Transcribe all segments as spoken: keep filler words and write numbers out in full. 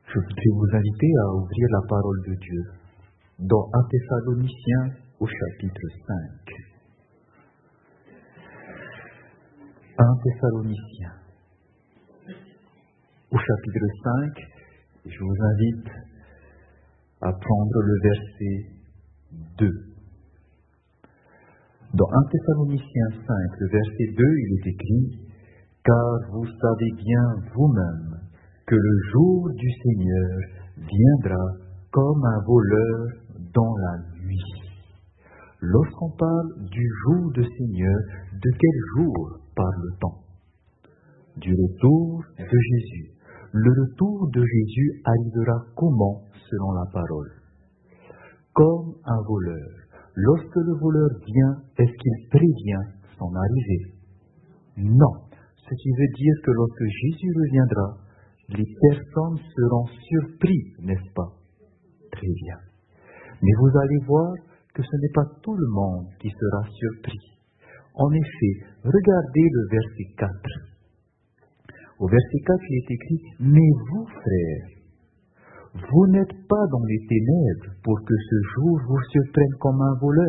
Je voudrais vous inviter à ouvrir la parole de Dieu dans un Thessaloniciens au chapitre cinq. un Thessaloniciens au chapitre cinq, et je vous invite à prendre le verset deux. Dans un Thessaloniciens cinq, le verset deux, il est écrit « Car vous savez bien vous-même que le jour du Seigneur viendra comme un voleur dans la nuit. » Lorsqu'on parle du jour du Seigneur, de quel jour parle-t-on? Du retour de Jésus. Le retour de Jésus arrivera comment selon la parole? Comme un voleur. Lorsque le voleur vient, est-ce qu'il prévient son arrivée? Non. Ce qui veut dire que lorsque Jésus reviendra, les personnes seront surprises, n'est-ce pas? Très bien. Mais vous allez voir que ce n'est pas tout le monde qui sera surpris. En effet, regardez le verset quatre. Au verset quatre, il est écrit « Mais vous, frères, vous n'êtes pas dans les ténèbres pour que ce jour vous surprenne comme un voleur. »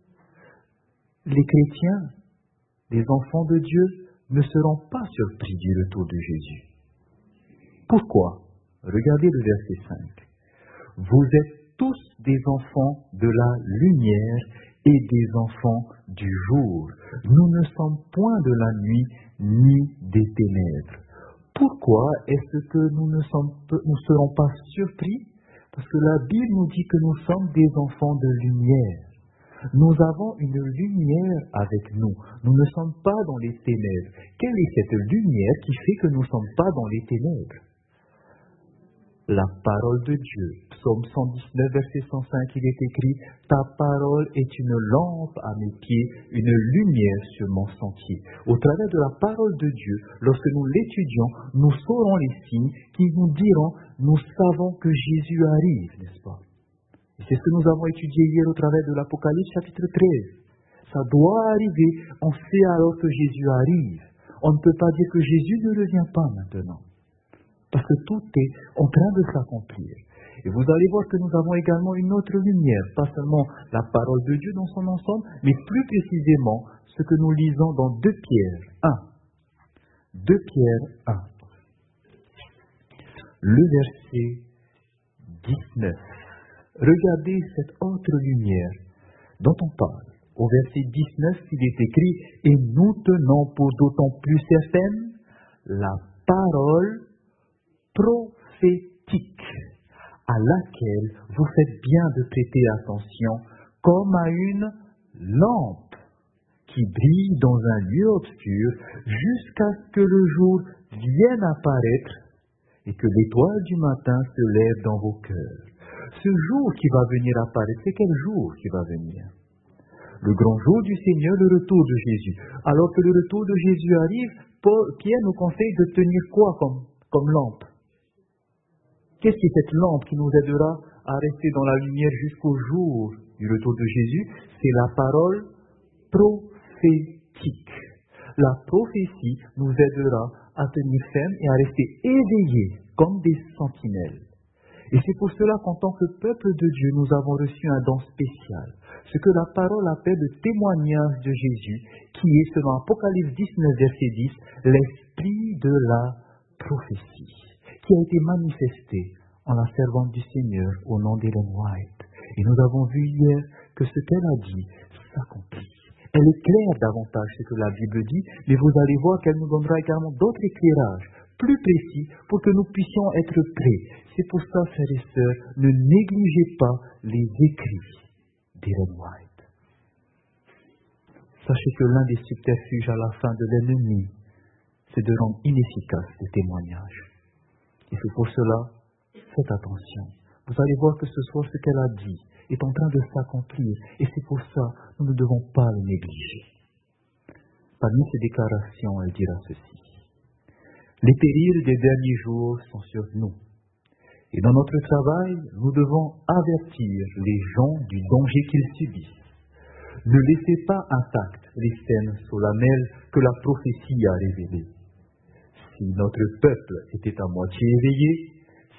Les chrétiens, les enfants de Dieu, ne seront pas surpris du retour de Jésus. Pourquoi? Regardez le verset cinq. « Vous êtes tous des enfants de la lumière et des enfants du jour. Nous ne sommes point de la nuit ni des ténèbres. » Pourquoi est-ce que nous ne sommes, nous serons pas surpris? Parce que la Bible nous dit que nous sommes des enfants de lumière. Nous avons une lumière avec nous. Nous ne sommes pas dans les ténèbres. Quelle est cette lumière qui fait que nous ne sommes pas dans les ténèbres? La parole de Dieu. Psaume cent dix-neuf, verset cent cinq, il est écrit « Ta parole est une lampe à mes pieds, une lumière sur mon sentier. » Au travers de la parole de Dieu, lorsque nous l'étudions, nous saurons les signes qui nous diront « Nous savons que Jésus arrive, n'est-ce pas ?» Et c'est ce que nous avons étudié hier au travers de l'Apocalypse chapitre treize. Ça doit arriver, on sait alors que Jésus arrive. On ne peut pas dire que Jésus ne revient pas maintenant. Parce que tout est en train de s'accomplir. Et vous allez voir que nous avons également une autre lumière, pas seulement la parole de Dieu dans son ensemble, mais plus précisément ce que nous lisons dans deux Pierre un. deux Pierre un. Le verset dix-neuf. Regardez cette autre lumière dont on parle. Au verset dix-neuf, il est écrit « Et nous tenons pour d'autant plus certaine la parole prophétique, à laquelle vous faites bien de prêter attention, comme à une lampe qui brille dans un lieu obscur, jusqu'à ce que le jour vienne apparaître et que l'étoile du matin se lève dans vos cœurs. » Ce jour qui va venir apparaître, c'est quel jour qui va venir? Le grand jour du Seigneur, le retour de Jésus. Alors que le retour de Jésus arrive, Paul, Pierre nous conseille de tenir quoi comme, comme lampe? Qu'est-ce qui est cette lampe qui nous aidera à rester dans la lumière jusqu'au jour du retour de Jésus? C'est la parole prophétique. La prophétie nous aidera à tenir ferme et à rester éveillés comme des sentinelles. Et c'est pour cela qu'en tant que peuple de Dieu, nous avons reçu un don spécial. Ce que la parole appelle le témoignage de Jésus, qui est, selon Apocalypse dix-neuf, verset dix, l'esprit de la prophétie, qui a été manifesté en la servante du Seigneur au nom d'Ellen White. Et nous avons vu hier que ce qu'elle a dit s'accomplit. Elle éclaire davantage ce que la Bible dit, mais vous allez voir qu'elle nous donnera également d'autres éclairages plus précis pour que nous puissions être prêts. C'est pour ça, frères et sœurs, ne négligez pas les écrits d'Ellen White. Sachez que l'un des subterfuges à la fin de l'ennemi, c'est de rendre inefficace les témoignages. Et c'est pour cela, faites attention. Vous allez voir que ce soir, ce qu'elle a dit est en train de s'accomplir. Et c'est pour ça, nous ne devons pas le négliger. Parmi ces déclarations, elle dira ceci. Les périls des derniers jours sont sur nous. Et dans notre travail, nous devons avertir les gens du danger qu'ils subissent. Ne laissez pas intactes les scènes solennelles que la prophétie a révélées. Si notre peuple était à moitié éveillé,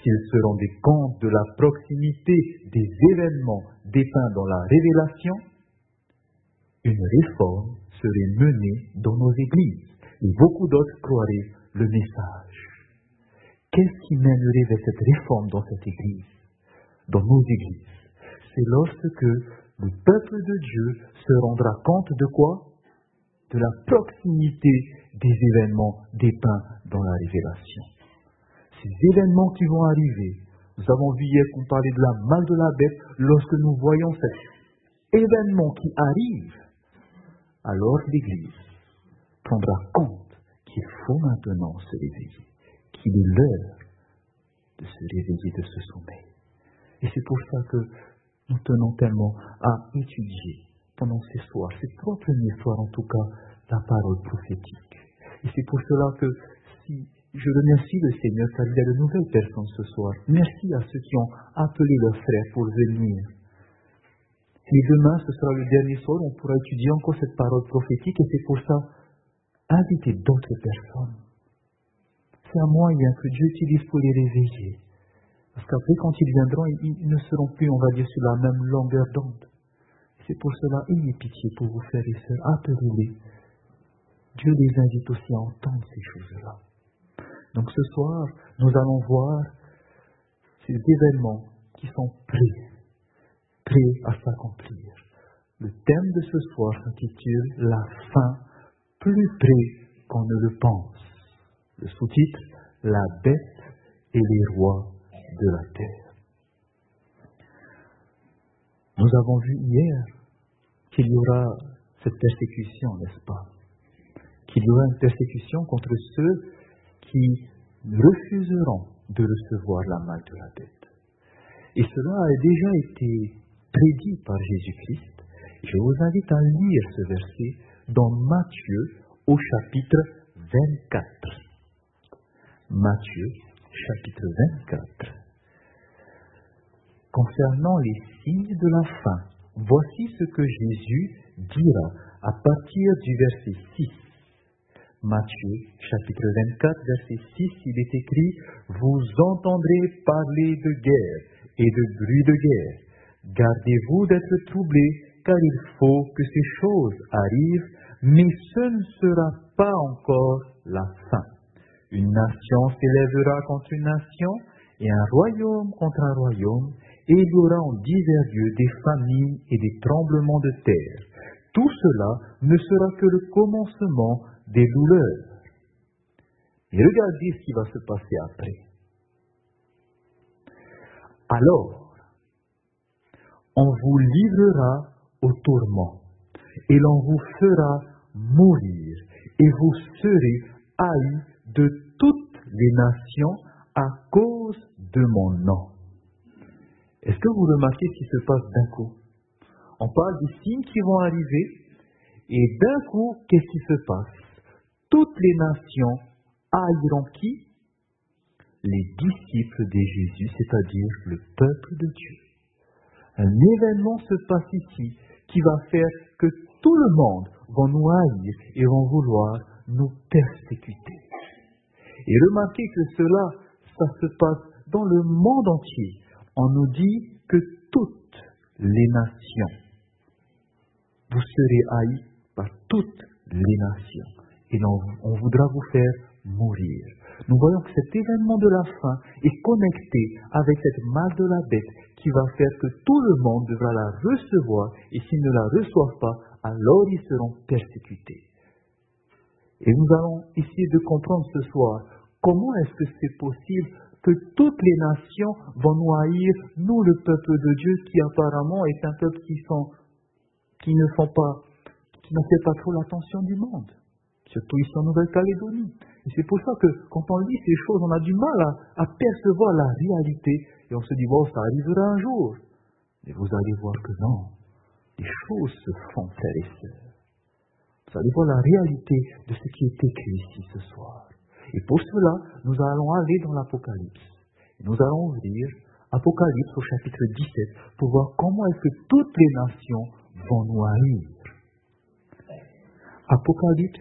s'ils se rendaient compte de la proximité des événements dépeints dans la Révélation, une réforme serait menée dans nos églises et beaucoup d'autres croiraient le message. Qu'est-ce qui mènerait vers cette réforme dans cette église, dans nos églises? C'est lorsque le peuple de Dieu se rendra compte de quoi? De la proximité des événements dépeints dans la Révélation. Ces événements qui vont arriver, nous avons vu hier qu'on parlait de la malle de la bête, lorsque nous voyons cet événement qui arrive, alors l'Église prendra compte qu'il faut maintenant se réveiller, qu'il est l'heure de se réveiller de ce sommeil. Et c'est pour ça que nous tenons tellement à étudier pendant ces soirs, ces trois premiers soirs en tout cas, la parole prophétique. Et c'est pour cela que si je remercie le Seigneur car il y a de nouvelles personnes ce soir. Merci à ceux qui ont appelé leurs frères pour venir. Et demain, ce sera le dernier soir, on pourra étudier encore cette parole prophétique et c'est pour ça, invitez d'autres personnes. C'est un moyen que Dieu utilise pour les réveiller. Parce qu'après, quand ils viendront, ils, ils ne seront plus, on va dire, sur la même longueur d'onde. C'est pour cela, ayez pitié pour vos frères et sœurs, appelez-les. Dieu les invite aussi à entendre ces choses-là. Donc ce soir, nous allons voir ces événements qui sont prêts, prêts à s'accomplir. Le thème de ce soir s'intitule « La fin, plus près qu'on ne le pense ». Le sous-titre « La bête et les rois de la terre ». Nous avons vu hier qu'il y aura cette persécution, n'est-ce pas? Qu'il y aura une persécution contre ceux qui refuseront de recevoir la malle de la bête. Et cela a déjà été prédit par Jésus-Christ. Je vous invite à lire ce verset dans Matthieu au chapitre vingt-quatre. Matthieu, chapitre vingt-quatre. Concernant les signes de la fin, voici ce que Jésus dira à partir du verset six. Matthieu, chapitre vingt-quatre, verset six, il est écrit « Vous entendrez parler de guerre et de bruit de guerre. Gardez-vous d'être troublés, car il faut que ces choses arrivent, mais ce ne sera pas encore la fin. Une nation s'élèvera contre une nation, et un royaume contre un royaume, et il y aura en divers lieux des famines et des tremblements de terre. Tout cela ne sera que le commencement des douleurs. Et regardez ce qui va se passer après. Alors, on vous livrera au tourment, et l'on vous fera mourir, et vous serez haïs de toutes les nations à cause de mon nom. Est-ce que vous remarquez ce qui se passe d'un coup? On parle des signes qui vont arriver, et d'un coup, qu'est-ce qui se passe? Toutes les nations haïront qui? Les disciples de Jésus, c'est-à-dire le peuple de Dieu. Un événement se passe ici qui va faire que tout le monde va nous haïr et vont vouloir nous persécuter. Et remarquez que cela, ça se passe dans le monde entier. On nous dit que toutes les nations, vous serez haïs par toutes les nations. Et on, on voudra vous faire mourir. Nous voyons que cet événement de la fin est connecté avec cette malle de la bête qui va faire que tout le monde devra la recevoir et s'ils ne la reçoivent pas, alors ils seront persécutés. Et nous allons essayer de comprendre ce soir comment est-ce que c'est possible que toutes les nations vont nous haïr, nous le peuple de Dieu qui apparemment est un peuple qui, sont, qui ne font pas, qui n'attire pas trop l'attention du monde. Surtout ici en Nouvelle-Calédonie. Et c'est pour ça que quand on lit ces choses, on a du mal à, à percevoir la réalité. Et on se dit, bon, ça arrivera un jour. Mais vous allez voir que non. Les choses se font, frères et sœurs. Vous allez voir la réalité de ce qui est écrit ici ce soir. Et pour cela, nous allons aller dans l'Apocalypse. Et nous allons ouvrir Apocalypse au chapitre dix-sept pour voir comment est-ce que toutes les nations vont nous haïr. Apocalypse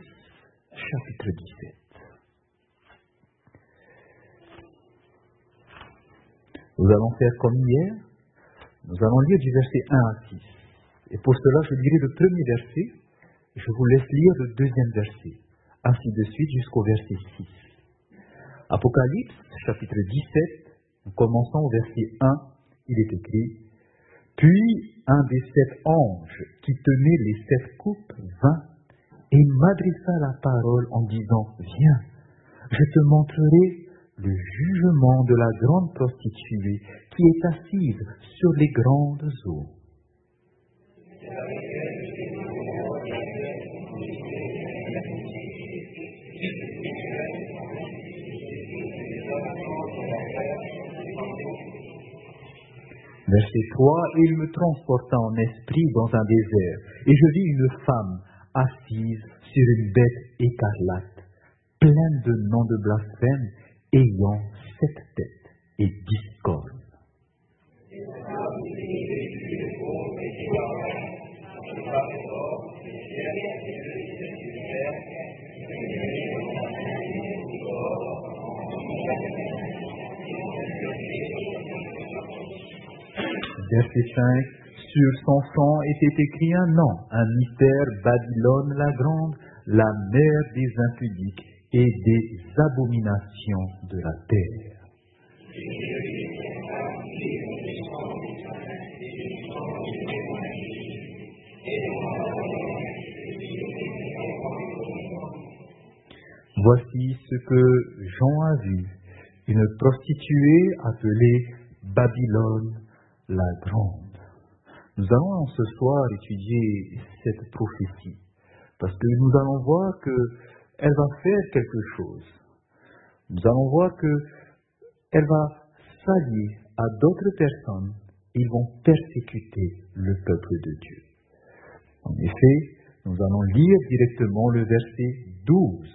chapitre dix-sept. Nous allons faire comme hier. Nous allons lire du verset un à six. Et pour cela, je lirai le premier verset. Je vous laisse lire le deuxième verset. Ainsi de suite jusqu'au verset six. Apocalypse, chapitre dix-sept, en commençant au verset un, il est écrit « Puis un des sept anges qui tenait les sept coupes vint et m'adressa la parole en disant « Viens, je te montrerai le jugement de la grande prostituée qui est assise sur les grandes eaux. » Verset trois, « Et il me transporta en esprit dans un désert, et je vis une femme assise sur une bête écarlate, pleine de noms de blasphème, ayant sept têtes et dix cornes. » Verset cinq, « Sur son front était écrit un nom, un mystère, Babylone la grande, la mère des impudiques et des abominations de la terre. » Voici ce que Jean a vu, une prostituée appelée Babylone la grande. Nous allons ce soir étudier cette prophétie, parce que nous allons voir qu'elle va faire quelque chose. Nous allons voir qu'elle va s'allier à d'autres personnes, et ils vont persécuter le peuple de Dieu. En effet, nous allons lire directement le verset douze.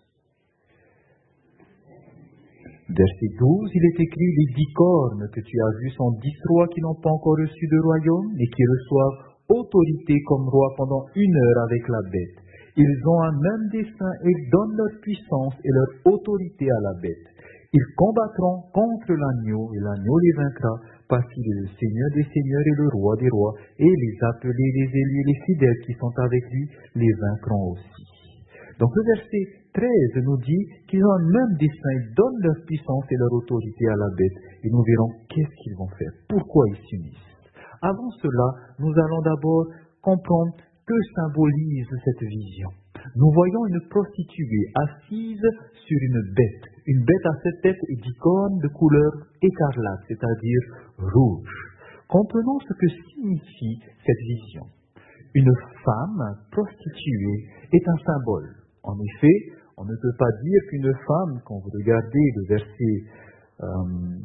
Verset douze, il est écrit « Les dix cornes que tu as vues sont dix rois qui n'ont pas encore reçu de royaume et qui reçoivent autorité comme rois pendant une heure avec la bête. Ils ont un même dessein et donnent leur puissance et leur autorité à la bête. Ils combattront contre l'agneau et l'agneau les vaincra parce qu'il est le Seigneur des seigneurs et le roi des rois et les appelés, les élus et les fidèles qui sont avec lui les vaincront aussi. » Donc le verset treize nous dit qu'ils ont un même dessein, ils donnent leur puissance et leur autorité à la bête. Et nous verrons qu'est-ce qu'ils vont faire, pourquoi ils s'unissent. Avant cela, nous allons d'abord comprendre que symbolise cette vision. Nous voyons une prostituée assise sur une bête, une bête à sept têtes et dix cornes de couleur écarlate, c'est-à-dire rouge. Comprenons ce que signifie cette vision. Une femme prostituée est un symbole. En effet, on ne peut pas dire qu'une femme, quand vous regardez le verset, euh,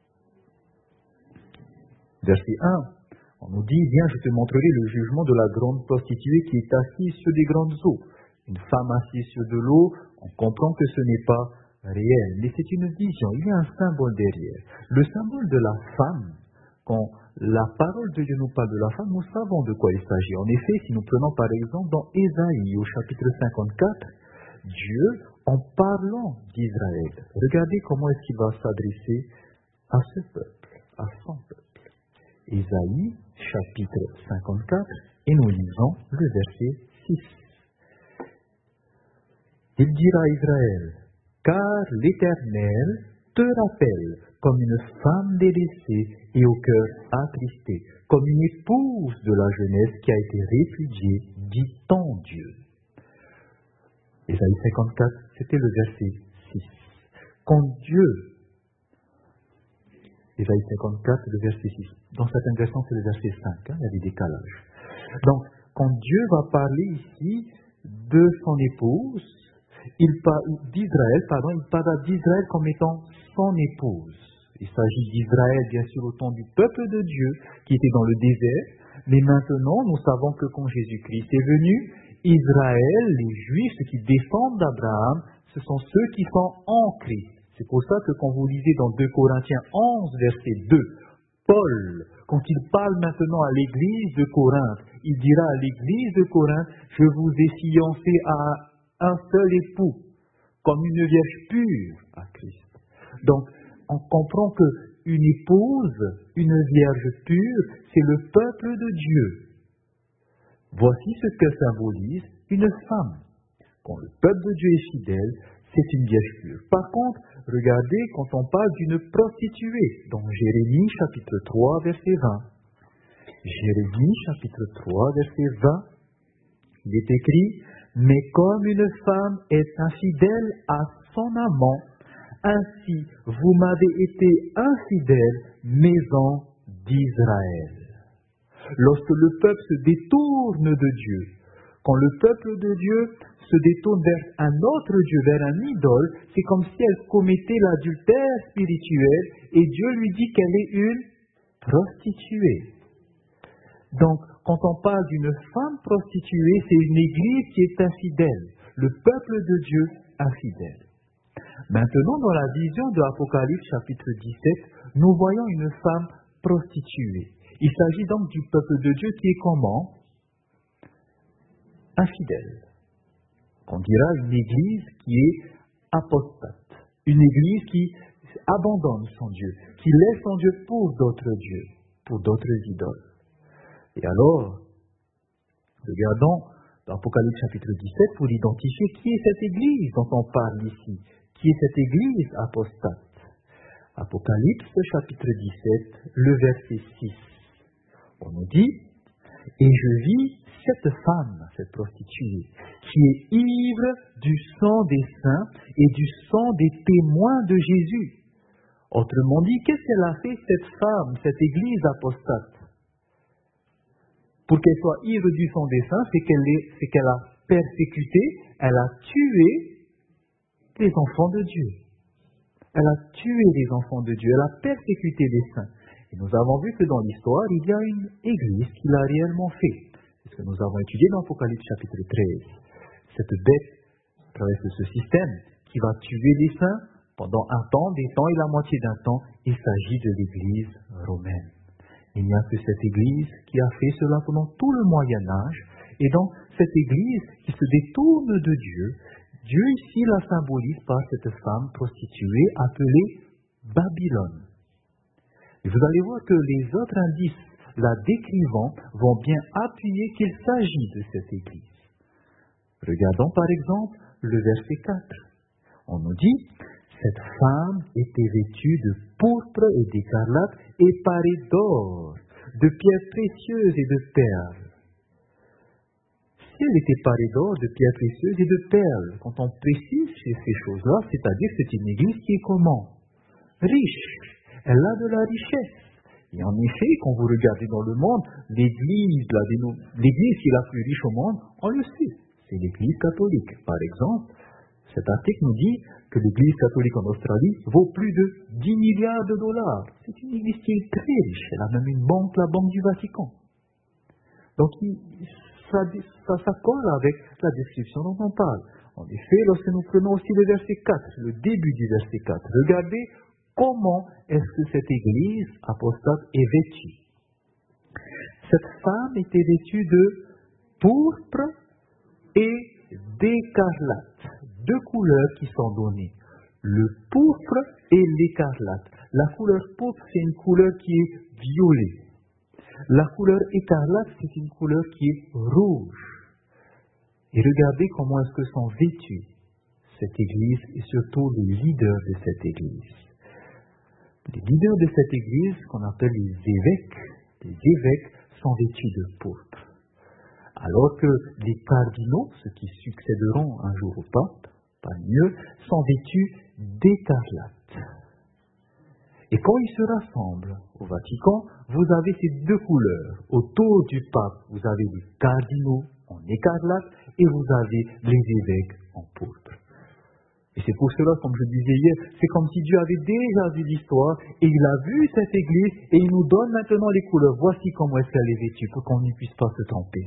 verset un, on nous dit, viens, je te montrerai le jugement de la grande prostituée qui est assise sur des grandes eaux. Une femme assise sur de l'eau, on comprend que ce n'est pas réel, mais c'est une vision, il y a un symbole derrière. Le symbole de la femme, quand la parole de Dieu nous parle de la femme, nous savons de quoi il s'agit. En effet, si nous prenons par exemple dans Ésaïe au chapitre cinquante-quatre, Dieu, en parlant d'Israël, regardez comment est-ce qu'il va s'adresser à ce peuple, à son peuple. Ésaïe, chapitre cinquante-quatre, et nous lisons le verset six. Il dira à Israël, « Car l'Éternel te rappelle comme une femme délaissée et au cœur attristé, comme une épouse de la jeunesse qui a été répudiée, dit ton Dieu. » Ésaïe cinquante-quatre, c'était le verset six. Quand Dieu, Ésaïe cinquante-quatre, le verset six, dans certaines versions c'est le verset cinq, hein, il y a des décalages. Donc, quand Dieu va parler ici de son épouse, il parle d'Israël, pardon, il parle d'Israël comme étant son épouse. Il s'agit d'Israël, bien sûr, au temps du peuple de Dieu qui était dans le désert, mais maintenant, nous savons que quand Jésus-Christ est venu, Israël, les Juifs, ceux qui descendent d'Abraham, ce sont ceux qui sont en Christ. C'est pour ça que quand vous lisez dans deux Corinthiens onze, verset deux, Paul, quand il parle maintenant à l'église de Corinthe, il dira à l'église de Corinthe, je vous ai fiancé à un seul époux, comme une vierge pure à Christ. Donc, on comprend que une épouse, une vierge pure, c'est le peuple de Dieu. Voici ce que symbolise une femme. Quand le peuple de Dieu est fidèle, c'est une vierge pure. Par contre, regardez quand on parle d'une prostituée, dans Jérémie chapitre trois, verset vingt. Jérémie chapitre trois, verset vingt, il est écrit « Mais comme une femme est infidèle à son amant, ainsi vous m'avez été infidèles, maison d'Israël. » Lorsque le peuple se détourne de Dieu, quand le peuple de Dieu se détourne vers un autre Dieu, vers un idole, c'est comme si elle commettait l'adultère spirituel et Dieu lui dit qu'elle est une prostituée. Donc, quand on parle d'une femme prostituée, c'est une église qui est infidèle, le peuple de Dieu infidèle. Maintenant, dans la vision de Apocalypse chapitre dix-sept, nous voyons une femme prostituée. Il s'agit donc du peuple de Dieu qui est comment? Infidèle. On dira une église qui est apostate, une église qui abandonne son Dieu, qui laisse son Dieu pour d'autres dieux, pour d'autres idoles. Et alors, regardons dans Apocalypse chapitre dix-sept pour identifier qui est cette église dont on parle ici, qui est cette église apostate. Apocalypse chapitre dix-sept, le verset six. On nous dit « Et je vis cette femme, cette prostituée, qui est ivre du sang des saints et du sang des témoins de Jésus. » Autrement dit, qu'est-ce qu'elle a fait, cette femme, cette église apostate? Pour qu'elle soit ivre du sang des saints, c'est qu'elle, est, c'est qu'elle a persécuté, elle a tué les enfants de Dieu. Elle a tué les enfants de Dieu, elle a persécuté les saints. Et nous avons vu que dans l'histoire, il y a une église qui l'a réellement fait. C'est ce que nous avons étudié dans Apocalypse chapitre treize. Cette bête traverse ce système qui va tuer les saints pendant un temps, des temps et la moitié d'un temps. Il s'agit de l'église romaine. Il n'y a que cette église qui a fait cela pendant tout le Moyen-Âge. Et donc, cette église qui se détourne de Dieu, Dieu ici la symbolise par cette femme prostituée appelée Babylone. Et vous allez voir que les autres indices la décrivant vont bien appuyer qu'il s'agit de cette église. Regardons par exemple le verset quatre. On nous dit « Cette femme était vêtue de pourpre et d'écarlate et parée d'or, de pierres précieuses et de perles. » Si elle était parée d'or, de pierres précieuses et de perles, quand on précise ces choses-là, c'est-à-dire que c'est une église qui est comment? Riche. Elle a de la richesse. Et en effet, quand vous regardez dans le monde, l'église, la déno... l'église qui est la plus riche au monde, on le sait, c'est l'église catholique. Par exemple, cet article nous dit que l'église catholique en Australie vaut plus de dix milliards de dollars. C'est une église qui est très riche. Elle a même une banque, la Banque du Vatican. Donc, ça, ça, ça colle avec la description dont on parle. En effet, lorsque nous prenons aussi le verset quatre, le début du verset quatre, regardez comment est-ce que cette église apostate est vêtue. Cette femme était vêtue de pourpre et d'écarlate. Deux couleurs qui sont données. Le pourpre et l'écarlate. La couleur pourpre, c'est une couleur qui est violet. La couleur écarlate, c'est une couleur qui est rouge. Et regardez comment est-ce que sont vêtues cette église et surtout les leaders de cette église. Les leaders de cette église, qu'on appelle les évêques, les évêques sont vêtus de pourpre. Alors que les cardinaux, ceux qui succéderont un jour au pape, parmi eux, sont vêtus d'écarlate. Et quand ils se rassemblent au Vatican, vous avez ces deux couleurs. Autour du pape, vous avez les cardinaux en écarlate et vous avez les évêques en pourpre. Et c'est pour cela, comme je disais hier, c'est comme si Dieu avait déjà vu l'histoire et il a vu cette église et il nous donne maintenant les couleurs. Voici comment est-ce qu'elle est vêtue pour qu'on n'y puisse pas se tromper.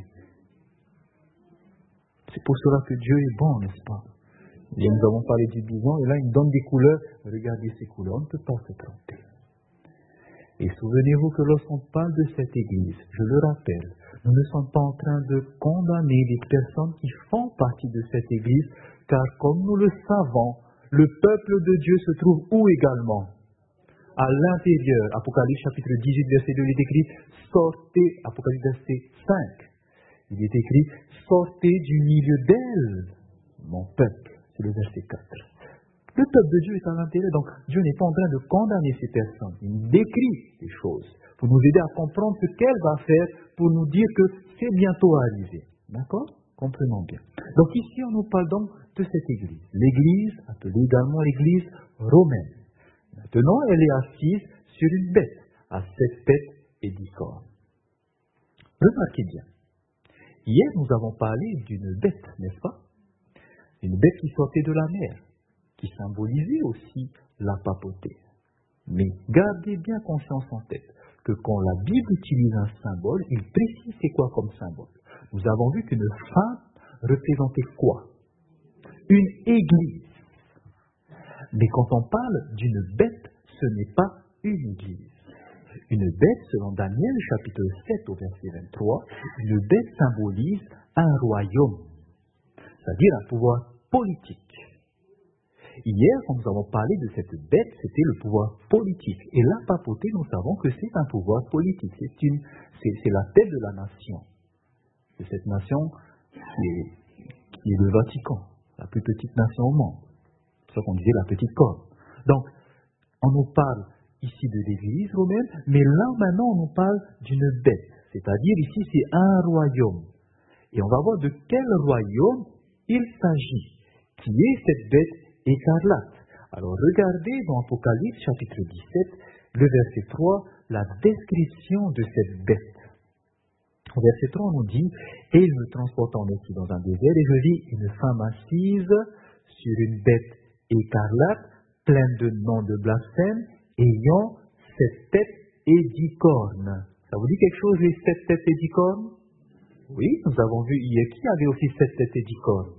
C'est pour cela que Dieu est bon, n'est-ce pas? Et nous avons parlé du bison et là il nous donne des couleurs. Regardez ces couleurs, on ne peut pas se tromper. Et souvenez-vous que lorsqu'on parle de cette église, je le rappelle, nous ne sommes pas en train de condamner les personnes qui font partie de cette église, car comme nous le savons, le peuple de Dieu se trouve où également? à l'intérieur. Apocalypse chapitre dix-huit, verset deux, il est écrit « Sortez », Apocalypse verset cinq, il est écrit « Sortez du milieu d'elle, mon peuple », c'est le verset quatre. Le peuple de Dieu est à l'intérieur, donc Dieu n'est pas en train de condamner ces personnes. Il décrit les choses pour nous aider à comprendre ce qu'elle va faire, pour nous dire que c'est bientôt arrivé. D'accord? Comprenons bien. Donc ici, on nous parle donc de cette église. L'église, appelée également l'église romaine. Maintenant, elle est assise sur une bête, à sept têtes et dix cornes. Remarquez bien. Hier, nous avons parlé d'une bête, n'est-ce pas? Une bête qui sortait de la mer, qui symbolisait aussi la papauté. Mais gardez bien conscience en tête que quand la Bible utilise un symbole, il précise c'est quoi comme symbole. Nous avons vu qu'une femme représentait quoi? Une église. Mais quand on parle d'une bête, ce n'est pas une église. Une bête, selon Daniel, chapitre sept, au verset vingt-trois, une bête symbolise un royaume, c'est-à-dire un pouvoir politique. Hier, quand nous avons parlé de cette bête, c'était le pouvoir politique. Et la papauté, nous savons que c'est un pouvoir politique. C'est, une, c'est, c'est la tête de la nation. De cette nation qui est, qui est le Vatican, la plus petite nation au monde. C'est ça qu'on disait la petite corne. Donc, on nous parle ici de l'église romaine, mais là maintenant on nous parle d'une bête. C'est-à-dire ici c'est un royaume. Et on va voir de quel royaume il s'agit. Qui est cette bête écarlate? Alors regardez dans Apocalypse chapitre dix-sept, le verset trois, la description de cette bête. Au verset trois, on nous dit « Et il me transporta en esprit dans un désert, et je vis une femme assise sur une bête écarlate, pleine de noms de blasphème, ayant sept têtes et dix cornes. » Ça vous dit quelque chose, les sept têtes et dix cornes? Oui, nous avons vu hier qui avait aussi sept têtes et dix cornes.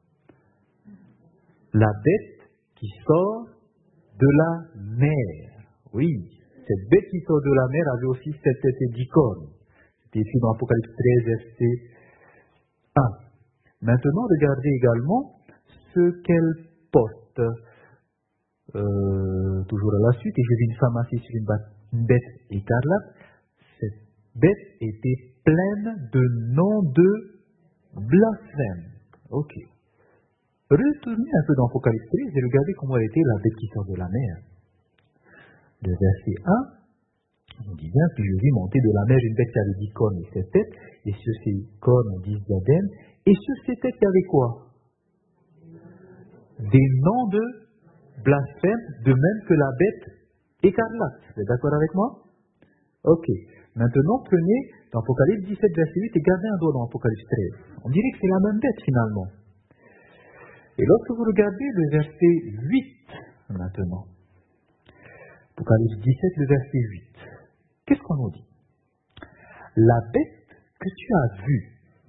La bête qui sort de la mer. Oui, cette bête qui sort de la mer avait aussi sept têtes et dix cornes. C'est ici dans Apocalypse treize, verset un. Maintenant, regardez également ce qu'elle porte. Euh, toujours à la suite, et je vis une femme assise sur une, une bête écarlate. Cette bête était pleine de noms de blasphème. Ok. Retournez un peu dans Apocalypse treize et regardez comment elle était la bête qui sort de la mer. Le verset un, on dit bien, puis je vis monter de la mer une bête qui avait dix cornes et sept têtes, et sur ses cornes on dit diadème, et sur ses têtes il y avait quoi? Des noms de blasphème, de même que la bête écarlate. Vous êtes d'accord avec moi? Ok. Maintenant, prenez dans Apocalypse dix-sept, verset huit, et gardez un doigt dans Apocalypse treize. On dirait que c'est la même bête finalement. Et lorsque vous regardez le verset huit, maintenant, Apocalypse dix-sept, le verset huit, qu'est-ce qu'on nous dit? La bête que tu as vue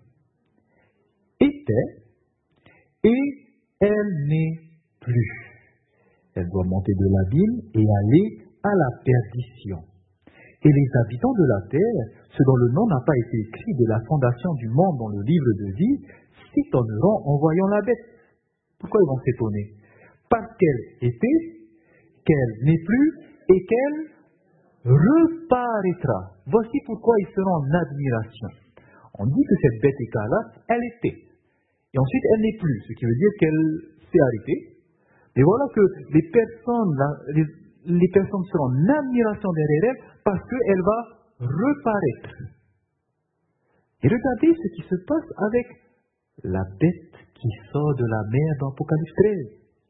était, et elle n'est plus. Elle doit monter de l'abîme et aller à la perdition. Et les habitants de la terre, ceux dont le nom n'a pas été écrit de la fondation du monde dans le livre de vie, s'étonneront en voyant la bête. Pourquoi ils vont s'étonner? Parce qu'elle était, qu'elle n'est plus et qu'elle reparaîtra. Voici pourquoi ils seront en admiration. On dit que cette bête écarlate, elle était. Et ensuite, elle n'est plus, ce qui veut dire qu'elle s'est arrêtée. Et voilà que les personnes, les, les personnes seront en admiration derrière elle parce qu'elle va reparaître. Et regardez ce qui se passe avec la bête qui sort de la mer dans Apocalypse treize.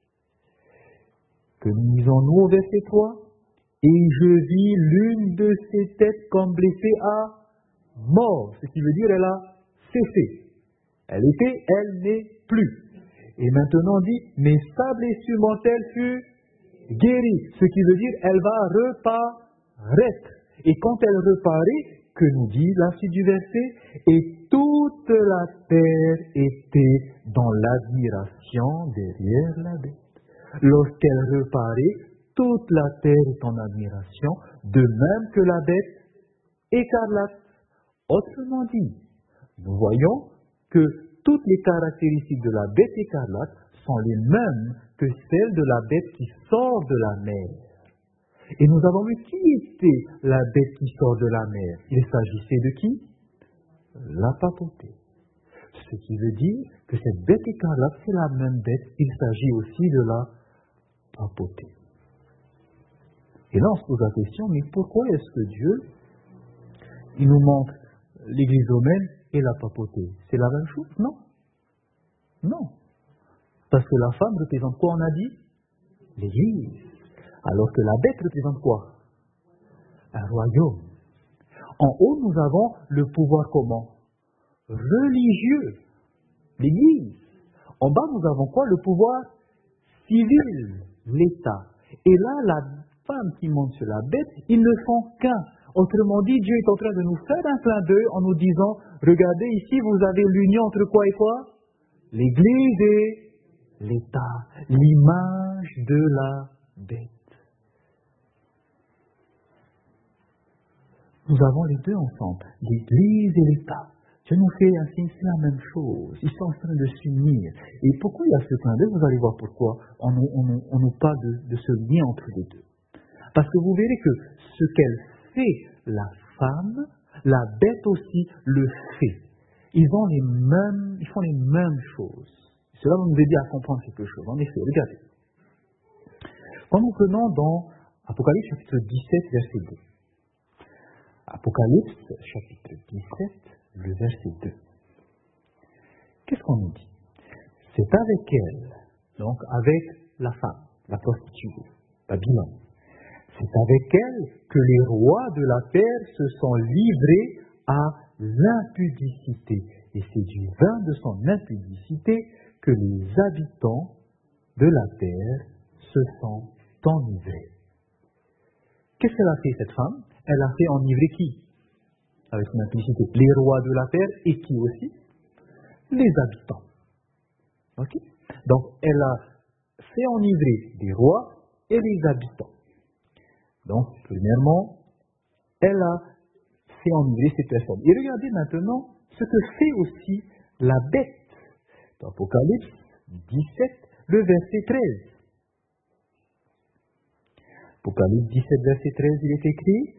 Que lisons-nous au verset trois? Et je vis l'une de ses têtes comme blessée à mort. Ce qui veut dire elle a cessé. Elle était, elle n'est plus. Et maintenant on dit, mais sa blessure mortelle fut guérie. Ce qui veut dire, elle va reparaître. Et quand elle reparaît, que nous dit la suite du verset? Et toute la terre était dans l'admiration derrière la bête. Lorsqu'elle reparaît, toute la terre est en admiration, de même que la bête écarlate. Autrement dit, nous voyons que toutes les caractéristiques de la bête écarlate sont les mêmes que celles de la bête qui sort de la mer. Et nous avons vu qui était la bête qui sort de la mer. Il s'agissait de qui? La papauté. Ce qui veut dire que cette bête écarlate, c'est la même bête. Il s'agit aussi de la papauté. Et là, on se pose la question, mais pourquoi est-ce que Dieu, il nous montre l'Église romaine et la papauté? C'est la même chose? Non. Non. Parce que la femme représente quoi, on a dit? L'Église. Alors que la bête représente quoi? Un royaume. En haut, nous avons le pouvoir comment? Religieux. L'Église. En bas, nous avons quoi? Le pouvoir civil. L'État. Et là, la femme qui monte sur la bête, ils ne font qu'un. Autrement dit, Dieu est en train de nous faire un clin d'œil en nous disant, regardez ici, vous avez l'union entre quoi et quoi? L'Église et l'État. L'image de la bête. Nous avons les deux ensemble, l'Église et l'État. Dieu nous fait un signe, c'est la même chose. Ils sont en train de s'unir. Et pourquoi il y a ce clin d'œil? Vous allez voir pourquoi on nous, on nous, on nous parle de, de ce lien entre les deux. Parce que vous verrez que ce qu'elle fait, la femme, la bête aussi le fait. Ils ont les mêmes, ils font les mêmes choses. Cela va nous aider à comprendre quelque chose. En effet, regardez. Quand nous prenons dans Apocalypse chapitre dix-sept, verset deux. Apocalypse chapitre dix-sept, le verset deux. Qu'est-ce qu'on nous dit? C'est avec elle, donc avec la femme, la prostituée, Babylone. C'est avec elle que les rois de la terre se sont livrés à l'impudicité. Et c'est du vin de son impudicité que les habitants de la terre se sont enivrés. Qu'est-ce qu'elle a fait, cette femme? Elle a fait enivrer qui? Avec son impudicité. Les rois de la terre et qui aussi? Les habitants. Ok? Donc, elle a fait enivrer les rois et les habitants. Donc, premièrement, elle a fait enivrer ces personnes. Et regardez maintenant ce que fait aussi la bête. Dans Apocalypse dix-sept, le verset treize. Apocalypse dix-sept, verset treize, il est écrit,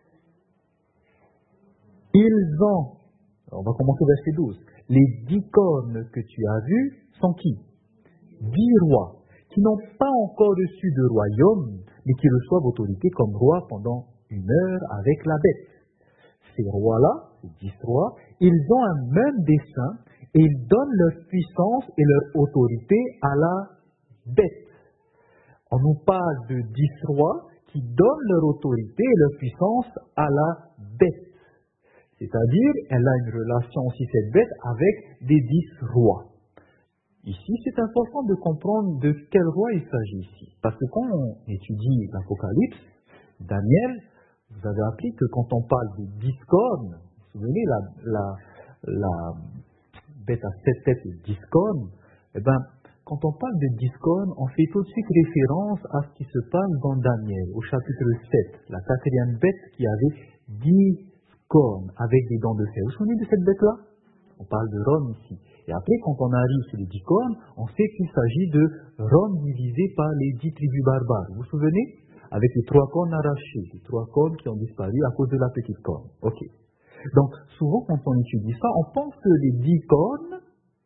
ils ont, on va commencer au verset douze, les dix cornes que tu as vues sont qui? Dix rois, qui n'ont pas encore reçu de royaume, mais qui reçoivent autorité comme roi pendant une heure avec la bête. Ces rois-là, ces dix rois, ils ont un même dessein et ils donnent leur puissance et leur autorité à la bête. On nous parle de dix rois qui donnent leur autorité et leur puissance à la bête. C'est-à-dire, elle a une relation aussi, cette bête, avec des dix rois. Ici, c'est important de comprendre de quel roi il s'agit ici. Parce que quand on étudie l'Apocalypse, Daniel, vous avez appris que quand on parle de dix cornes, vous vous souvenez, la, la, la bête à sept têtes et dix cornes, eh bien, quand on parle de dix cornes, on fait tout de suite référence à ce qui se passe dans Daniel, au chapitre sept, la quatrième bête qui avait dix cornes avec des dents de fer. Vous vous souvenez de cette bête-là? On parle de Rome ici. Et après, quand on arrive sur les dix cornes, on sait qu'il s'agit de Rome divisée par les dix tribus barbares. Vous vous souvenez? Avec les trois cornes arrachées, les trois cornes qui ont disparu à cause de la petite corne. Ok. Donc, souvent, quand on étudie ça, on pense que les dix cornes,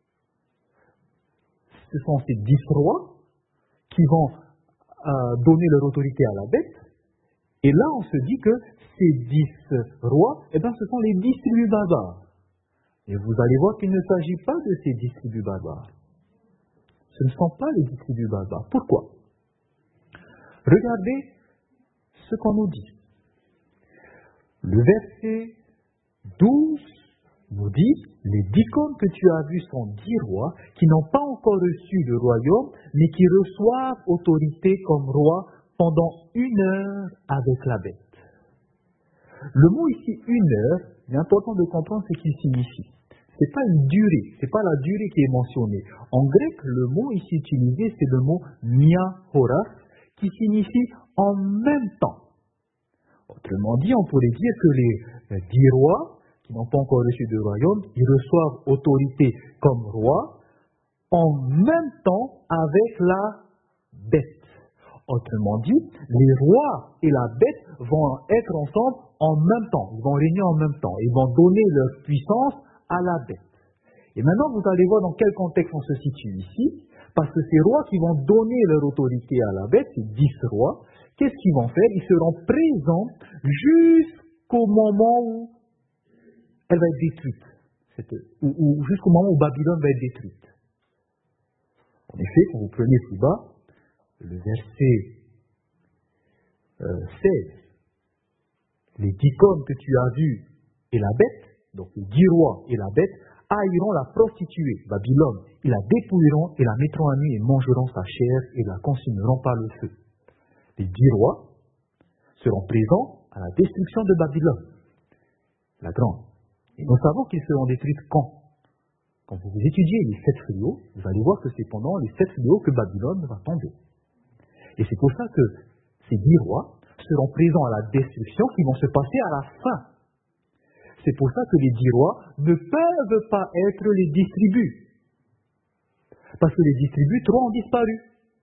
ce sont ces dix rois qui vont euh, donner leur autorité à la bête. Et là, on se dit que ces dix rois, eh bien, ce sont les dix tribus barbares. Et vous allez voir qu'il ne s'agit pas de ces dix tribus barbares. Ce ne sont pas les dix tribus barbares. Pourquoi? Regardez ce qu'on nous dit. Le verset douze nous dit, les dix cornes que tu as vus sont dix rois qui n'ont pas encore reçu de royaume, mais qui reçoivent autorité comme roi pendant une heure avec la bête. Le mot ici, une heure, il est important de comprendre ce qu'il signifie. Ce n'est pas une durée, ce n'est pas la durée qui est mentionnée. En grec, le mot ici utilisé, c'est le mot mia horas, qui signifie en même temps. Autrement dit, on pourrait dire que les dix rois, qui n'ont pas encore reçu de royaume, ils reçoivent autorité comme roi en même temps avec la bête. Autrement dit, les rois et la bête vont être ensemble en même temps. Ils vont régner en même temps. Ils vont donner leur puissance à la bête. Et maintenant, vous allez voir dans quel contexte on se situe ici. Parce que ces rois qui vont donner leur autorité à la bête, ces dix rois, qu'est-ce qu'ils vont faire? Ils seront présents jusqu'au moment où elle va être détruite. Ou, ou jusqu'au moment où Babylone va être détruite. En effet, quand vous prenez plus bas, le verset euh, seize, les dix cornes que tu as vus et la bête, donc les dix rois et la bête, haïront la prostituée, Babylone, ils la dépouilleront et la mettront à nu et mangeront sa chair et la consumeront par le feu. Les dix rois seront présents à la destruction de Babylone, la grande. Et nous savons qu'ils seront détruits quand? Quand vous étudiez les sept fléaux, vous allez voir que c'est pendant les sept fléaux que Babylone va tomber. Et c'est pour ça que ces dix rois seront présents à la destruction qui vont se passer à la fin. C'est pour ça que les dix rois ne peuvent pas être les distributs. Parce que les distributs, trois ont disparu.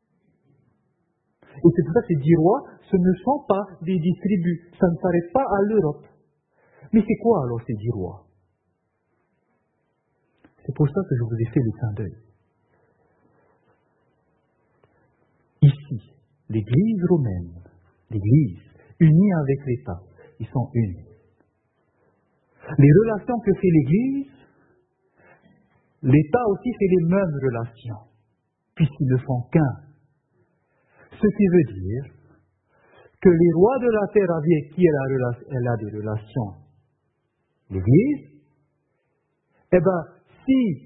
Et c'est pour ça que ces dix rois, ce ne sont pas des distributs. Ça ne s'arrête pas à l'Europe. Mais c'est quoi alors ces dix rois? C'est pour ça que je vous ai fait le clin d'œil. Ici, l'Église romaine, l'Église unie avec l'État, ils sont unis. Les relations que fait l'Église, l'État aussi fait les mêmes relations, puisqu'ils ne font qu'un. Ce qui veut dire que les rois de la terre avec qui elle a, rela- elle a des relations, l'Église, eh bien, si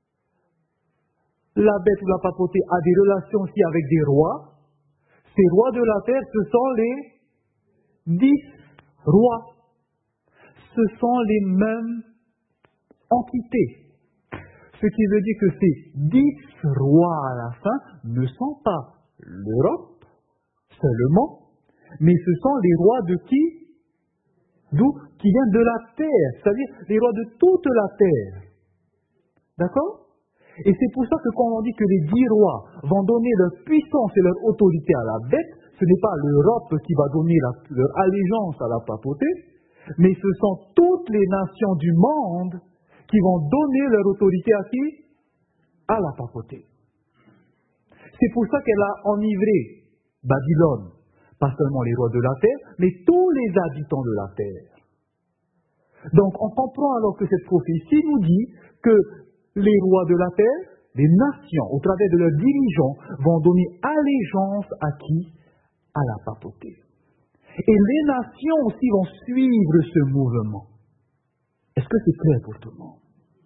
la bête ou la papauté a des relations aussi avec des rois, ces rois de la terre, ce sont les dix rois. Ce sont les mêmes entités. Ce qui veut dire que ces dix rois à la fin ne sont pas l'Europe seulement, mais ce sont les rois de qui? D'où? Qui viennent de la terre, c'est-à-dire les rois de toute la terre. D'accord? Et c'est pour ça que quand on dit que les dix rois vont donner leur puissance et leur autorité à la bête, ce n'est pas l'Europe qui va donner la, leur allégeance à la papauté, mais ce sont toutes les nations du monde qui vont donner leur autorité à qui? À la papauté. C'est pour ça qu'elle a enivré Babylone, pas seulement les rois de la terre, mais tous les habitants de la terre. Donc on comprend alors que cette prophétie nous dit que les rois de la terre, les nations, au travers de leurs dirigeants, vont donner allégeance à qui? À la papauté. Et les nations aussi vont suivre ce mouvement. Est-ce que c'est clair pour tout le monde?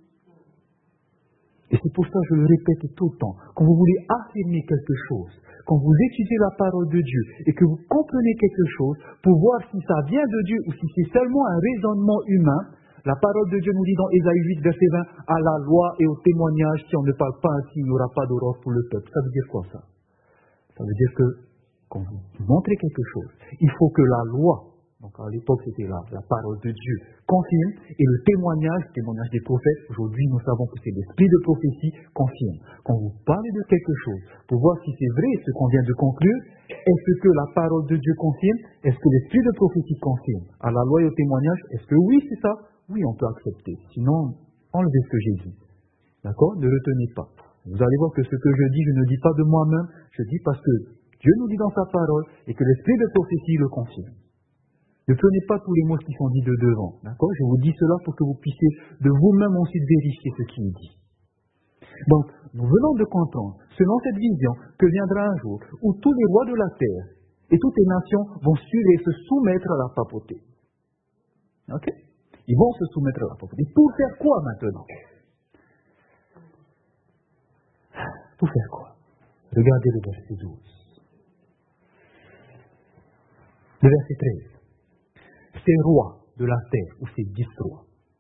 Et c'est pour ça que je le répète tout le temps. Quand vous voulez affirmer quelque chose, quand vous étudiez la parole de Dieu et que vous comprenez quelque chose pour voir si ça vient de Dieu ou si c'est seulement un raisonnement humain, la parole de Dieu nous dit dans Ésaïe huit, verset vingt, « À la loi et au témoignage, si on ne parle pas ainsi, il n'y aura pas d'aurore pour le peuple. » Ça veut dire quoi ça? Ça veut dire que quand vous montrez quelque chose, il faut que la loi, donc à l'époque c'était la, la parole de Dieu, confirme, et le témoignage, le témoignage des prophètes, aujourd'hui nous savons que c'est l'esprit de prophétie, confirme. Quand vous parlez de quelque chose, pour voir si c'est vrai ce qu'on vient de conclure, est-ce que la parole de Dieu confirme? Est-ce que l'esprit de prophétie confirme? À la loi et au témoignage, est-ce que oui c'est ça? Oui, on peut accepter. Sinon, enlevez ce que j'ai dit. D'accord? Ne retenez pas. Vous allez voir que ce que je dis, je ne dis pas de moi-même, je dis parce que Dieu nous dit dans sa parole et que l'esprit de prophétie le confirme. Ne prenez pas tous les mots qui sont dits de devant. D'accord? Je vous dis cela pour que vous puissiez de vous-même ensuite vérifier ce qui est dit. Donc, nous venons de comprendre, selon cette vision, que viendra un jour où tous les rois de la terre et toutes les nations vont suivre et se soumettre à la papauté. Ok? Ils vont se soumettre à la papauté. Pour faire quoi maintenant? Pour faire quoi? Regardez le verset douze. Le verset treize. Ces rois de la terre, ou ces dix rois,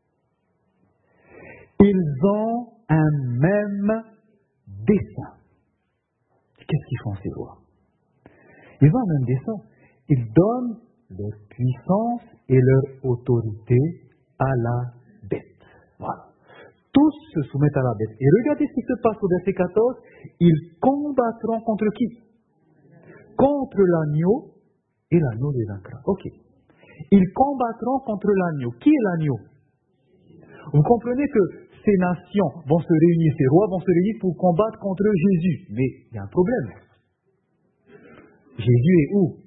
ils ont un même dessein. Qu'est-ce qu'ils font ces rois? Ils ont un même dessein. Ils donnent leur puissance et leur autorité à la bête. Voilà. Tous se soumettent à la bête. Et regardez ce qui se passe au verset quatorze. Ils combattront contre qui? contre l'agneau et l'agneau les vaincra. Ok. Ils combattront contre l'agneau. Qui est l'agneau? Vous comprenez que ces nations vont se réunir, ces rois vont se réunir pour combattre contre Jésus. Mais il y a un problème. Jésus est où?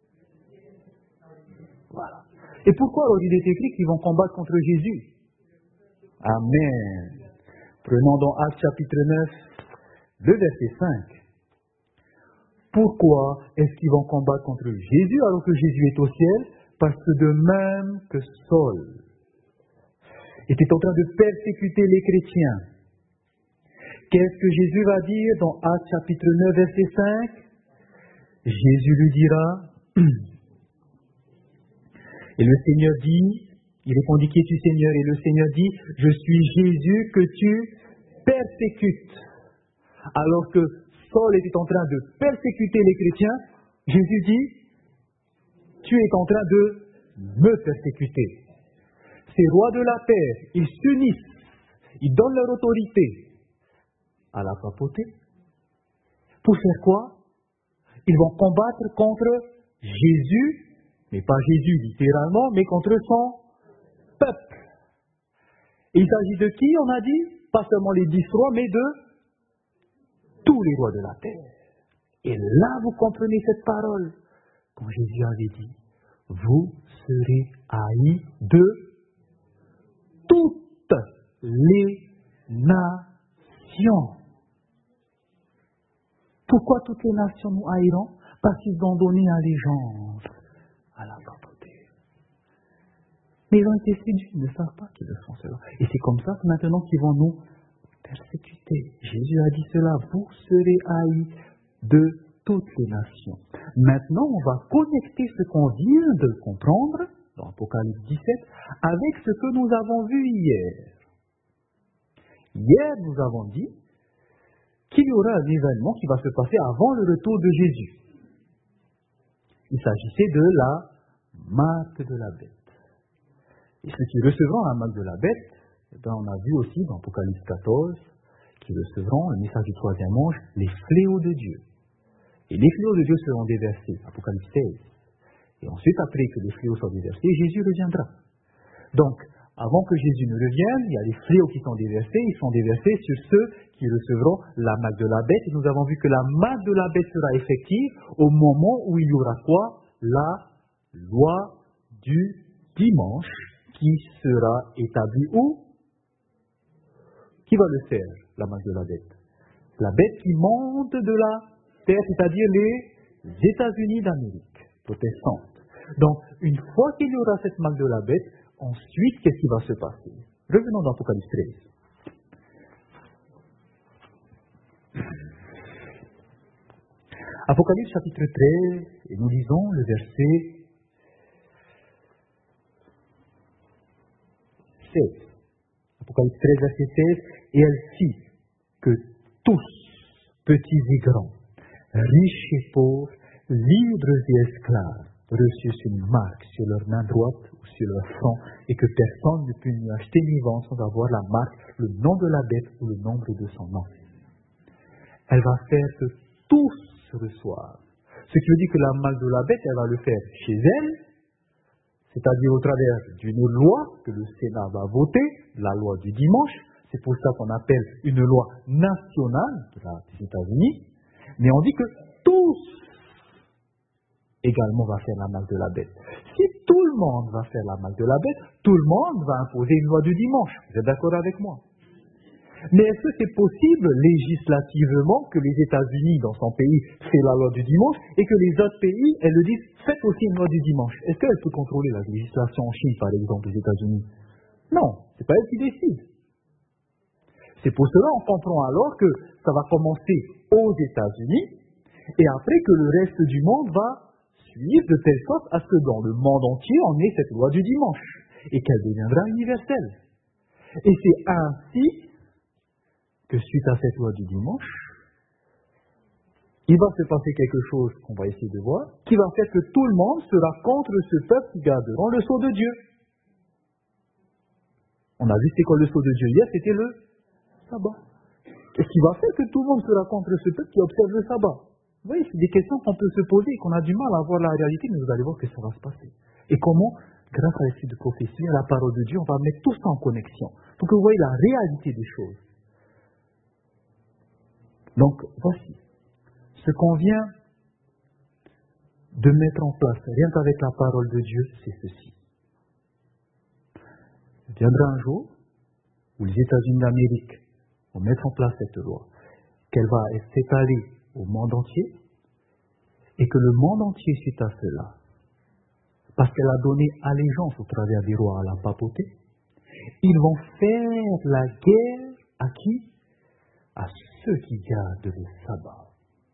Voilà. Et pourquoi alors il est écrit qu'ils vont combattre contre Jésus? Amen. Prenons dans Actes chapitre neuf, le verset cinq. Pourquoi est-ce qu'ils vont combattre contre Jésus alors que Jésus est au ciel? Parce que de même que Saul était en train de persécuter les chrétiens, qu'est-ce que Jésus va dire dans Actes chapitre neuf, verset cinq? Jésus lui dira, et le Seigneur dit, il répondit, qui es-tu Seigneur? Et le Seigneur dit, je suis Jésus que tu persécutes. Alors que Saul était en train de persécuter les chrétiens, Jésus dit, tu es en train de me persécuter. Ces rois de la terre, ils s'unissent, ils donnent leur autorité à la papauté. Pour faire quoi? Ils vont combattre contre Jésus, mais pas Jésus littéralement, mais contre son peuple. Et il s'agit de qui, on a dit? Pas seulement les dix rois, mais de tous les rois de la terre. Et là, vous comprenez cette parole. Quand Jésus avait dit, vous serez haïs de toutes les nations. Pourquoi toutes les nations nous haïront? Parce qu'ils ont donné allégeance à la papauté. Mais ils ont été séduits, ils ne savent pas qu'ils le font cela. Et c'est comme ça que maintenant qu'ils vont nous persécuter. Jésus a dit cela, vous serez haïs de toutes les nations. Maintenant, on va connecter ce qu'on vient de comprendre, dans Apocalypse dix-sept, avec ce que nous avons vu hier. Hier, nous avons dit qu'il y aura un événement qui va se passer avant le retour de Jésus. Il s'agissait de la marque de la bête. Et ceux qui recevront la marque de la bête, eh bien, on a vu aussi dans Apocalypse quatorze, qui recevront le message du troisième ange, les fléaux de Dieu. Et les fléaux de Dieu seront déversés, Apocalypse seize. Et ensuite, après que les fléaux soient déversés, Jésus reviendra. Donc, avant que Jésus ne revienne, il y a les fléaux qui sont déversés, ils sont déversés sur ceux qui recevront la marque de la bête. Et nous avons vu que la marque de la bête sera effective au moment où il y aura quoi? La loi du dimanche qui sera établie où? Qui va le faire, la marque de la bête? La bête qui monte de la terre, c'est-à-dire les États-Unis d'Amérique protestante. Donc, une fois qu'il y aura cette marque de la bête, ensuite, qu'est-ce qui va se passer? Revenons dans Apocalypse treize. Apocalypse chapitre treize, et nous lisons le verset seize. Apocalypse treize, verset seize. Et elle fit que tous, petits et grands, riches et pauvres, libres et esclaves, reçussent une marque sur leur main droite ou sur leur front, et que personne ne put ni acheter ni vendre sans avoir la marque, le nom de la bête ou le nombre de son nom. Elle va faire que tous reçoivent. Ce qui veut dire que la marque de la bête, elle va le faire chez elle, c'est-à-dire au travers d'une loi que le Sénat va voter, la loi du dimanche. C'est pour ça qu'on appelle une loi nationale des États-Unis. Mais on dit que tous également va faire la marque de la bête. Si tout le monde va faire la marque de la bête, tout le monde va imposer une loi du dimanche. Vous êtes d'accord avec moi? Mais est-ce que c'est possible législativement que les États-Unis, dans son pays, fassent la loi du dimanche et que les autres pays, elles le disent, faites aussi une loi du dimanche? Est-ce qu'elle peut contrôler la législation en Chine, par exemple, les États-Unis? Non, c'est pas elle qui décide. C'est pour cela on comprend alors que ça va commencer aux États-Unis et après que le reste du monde va suivre de telle sorte à ce que dans le monde entier on ait cette loi du dimanche et qu'elle deviendra universelle. Et c'est ainsi que suite à cette loi du dimanche, il va se passer quelque chose qu'on va essayer de voir, qui va faire que tout le monde sera contre ce peuple qui garderont le sceau de Dieu. On a vu c'est quoi le sceau de Dieu hier, c'était le sabbat. Qu'est-ce qui va faire que tout le monde sera contre ce peuple qui observe le sabbat? Vous voyez, c'est des questions qu'on peut se poser et qu'on a du mal à voir la réalité, mais vous allez voir que ça va se passer. Et comment, grâce à l'esprit de prophétie, à la parole de Dieu, on va mettre tout ça en connexion. Pour que vous voyez la réalité des choses. Donc, voici. Ce qu'on vient de mettre en place, rien qu'avec la parole de Dieu, c'est ceci. Il viendra un jour où les États-Unis d'Amérique vont mettre en place cette loi, qu'elle va s'étaler au monde entier, et que le monde entier suite à cela, parce qu'elle a donné allégeance au travers des rois à la papauté, ils vont faire la guerre à qui? À ceux qui gardent le sabbat.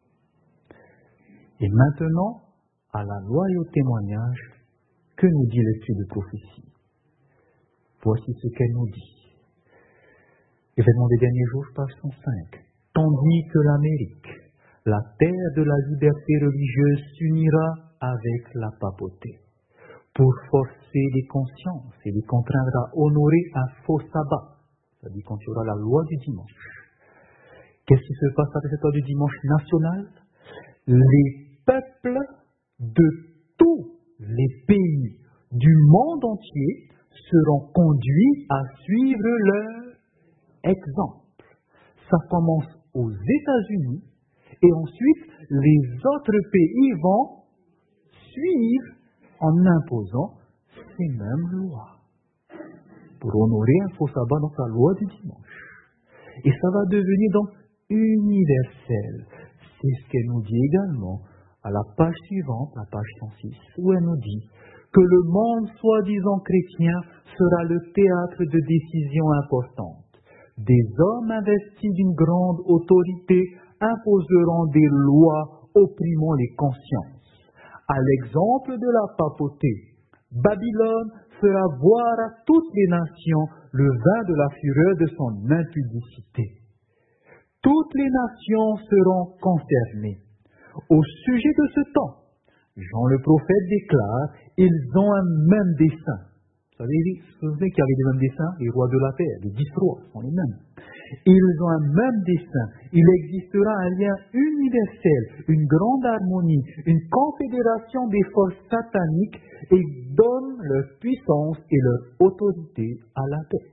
Et maintenant, à la loi et au témoignage, que nous dit l'esprit de prophétie? Voici ce qu'elle nous dit. Événement des derniers jours, page cent cinq. Tandis que l'Amérique, la terre de la liberté religieuse, s'unira avec la papauté pour forcer les consciences et les contraindre à honorer un faux sabbat, c'est-à-dire quand il y aura la loi du dimanche. Qu'est-ce qui se passe avec cette loi du dimanche national? Les peuples de tous les pays du monde entier seront conduits à suivre leur exemple. Ça commence aux États-Unis et ensuite les autres pays vont suivre en imposant ces mêmes lois pour honorer un faux sabbat dans la loi du dimanche. Et ça va devenir donc universel. C'est ce qu'elle nous dit également à la page suivante, la page cent six, où elle nous dit que le monde soi-disant chrétien sera le théâtre de décisions importantes. Des hommes investis d'une grande autorité imposeront des lois opprimant les consciences. À l'exemple de la papauté, Babylone fera boire à toutes les nations le vin de la fureur de son impudicité. Toutes les nations seront concernées. Au sujet de ce temps, Jean le prophète déclare, ils ont un même dessein. Vous savez, vous savez qu'il y avait les mêmes dessins, les rois de la terre, les dix rois sont les mêmes. Ils ont un même dessein. Il existera un lien universel, une grande harmonie, une confédération des forces sataniques et donnent leur puissance et leur autorité à la tête.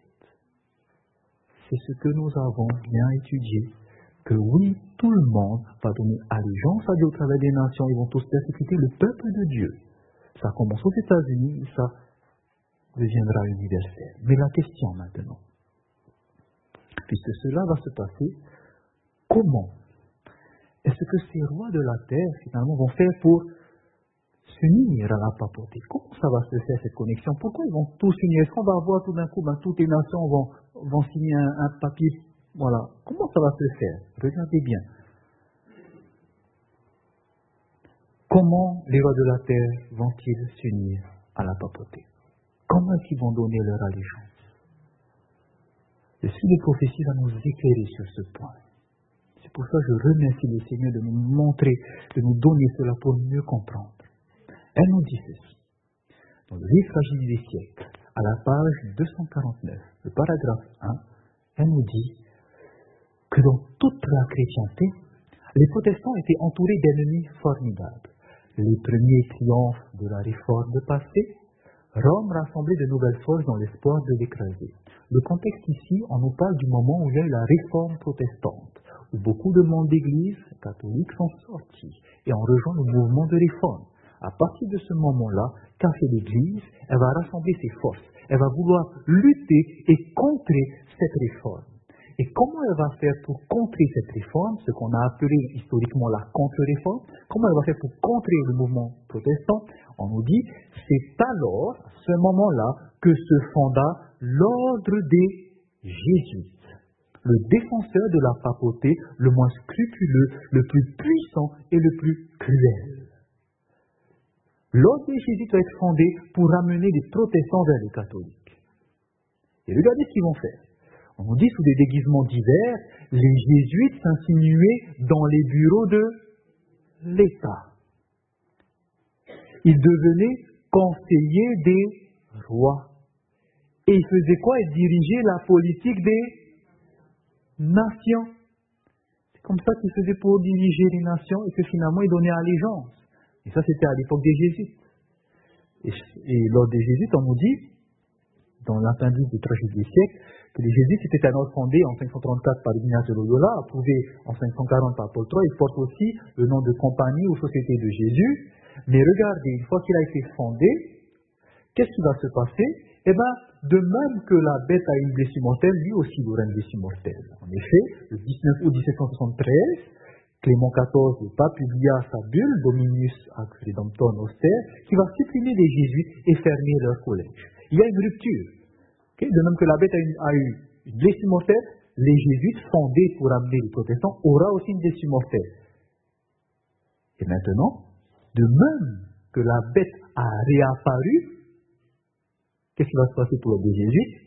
C'est ce que nous avons bien étudié. Que oui, tout le monde va donner allégeance à Dieu au travers des nations. Ils vont tous persécuter le peuple de Dieu. Ça commence aux États-Unis et ça deviendra universel. Mais la question maintenant, puisque cela va se passer, comment est-ce que ces rois de la terre, finalement, vont faire pour s'unir à la papauté? Comment ça va se faire, cette connexion? Pourquoi ils vont tous s'unir? Est-ce qu'on va voir tout d'un coup, ben, toutes les nations vont, vont signer un, un papier? Voilà. Comment ça va se faire? Regardez bien. Comment les rois de la terre vont-ils s'unir à la papauté? Comment est-ce qu'ils vont donner leur allégeance? Le L'esprit de prophétie va nous éclairer sur ce point. C'est pour ça que je remercie le Seigneur de nous montrer, de nous donner cela pour mieux comprendre. Elle nous dit ceci. Dans le livre Fragile des siècles, à la page deux cent quarante-neuf, le paragraphe un, elle nous dit que dans toute la chrétienté, les protestants étaient entourés d'ennemis formidables. Les premiers triomphes de la réforme passée, Rome rassemblait de nouvelles forces dans l'espoir de l'écraser. Le contexte ici, on nous parle du moment où il y a eu la réforme protestante, où beaucoup de monde d'églises catholiques sont sortis et ont rejoint le mouvement de réforme. À partir de ce moment-là, qu'a fait l'Église? Elle va rassembler ses forces. Elle va vouloir lutter et contrer cette réforme. Et comment elle va faire pour contrer cette réforme, ce qu'on a appelé historiquement la contre-réforme? Comment elle va faire pour contrer le mouvement protestant? On nous dit, c'est alors, à ce moment-là, que se fonda l'ordre des Jésuites, le défenseur de la papauté, le moins scrupuleux, le plus puissant et le plus cruel. L'ordre des Jésuites va être fondé pour amener les protestants vers les catholiques. Et regardez ce qu'ils vont faire. On nous dit, sous des déguisements divers, les Jésuites s'insinuaient dans les bureaux de l'État. Ils devenaient conseillers des rois. Et ils faisaient quoi? Ils dirigeaient la politique des nations. comme ça qu'il faisait pour diriger les nations et que finalement il donnait allégeance. Et ça, c'était à l'époque des Jésuites. Et, et lors des Jésuites, on nous dit, dans l'appendice du tragédie des siècles, que les Jésuites étaient un ordre fondé en cinq cent trente-quatre par Ignace de Loyola, approuvé en cinq cent quarante par Paul trois. Il porte aussi le nom de Compagnie ou Société de Jésus. Mais regardez, une fois qu'il a été fondé, qu'est-ce qui va se passer? Eh bien, de même que la bête a une blessure mortelle, lui aussi il aura une blessure mortelle. En effet, le dix-neuf août dix-sept cent soixante-treize, Clément quatorze, le pape, publia sa bulle, Dominus ac Redemptor Noster, qui va supprimer les jésuites et fermer leur collège. Il y a une rupture. Okay? De même que la bête a, une, a eu une blessure mortelle, les jésuites fondés pour amener les protestants aura aussi une blessure mortelle. Et maintenant, de même que la bête a réapparu, qu'est-ce qui va se passer pour les jésuites?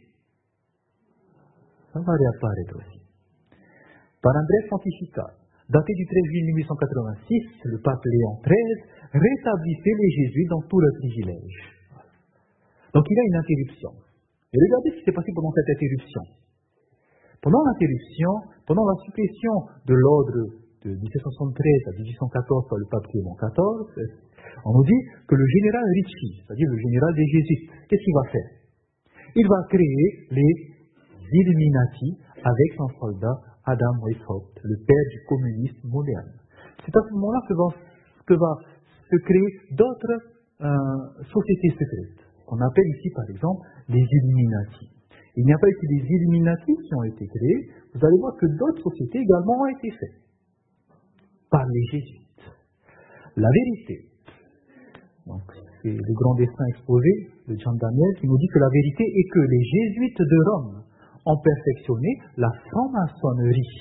Ça va réapparaître aussi. Par Andrés Pontifical, daté du treize juillet mille huit cent quatre-vingt-six, le pape Léon treize rétablissait les jésuites dans tous leurs privilèges. Donc il y a une interruption. Et regardez ce qui s'est passé pendant cette interruption. Pendant l'interruption, pendant la suppression de l'ordre de dix-sept cent soixante-treize à dix-huit cent quatorze par le pape Clément quatorze, on nous dit que le général Ricci, c'est-à-dire le général des jésuites, qu'est-ce qu'il va faire? Il va créer les Illuminati avec son soldat Adam Weishaupt, le père du communisme moderne. C'est à ce moment-là que va, que va se créer d'autres euh, sociétés secrètes, qu'on appelle ici par exemple les Illuminati. Il n'y a pas eu que des Illuminati qui ont été créés, vous allez voir que d'autres sociétés également ont été faites par les jésuites. La vérité, donc c'est le grand destin exposé de John Daniel qui nous dit que la vérité est que les jésuites de Rome ont perfectionné la franc-maçonnerie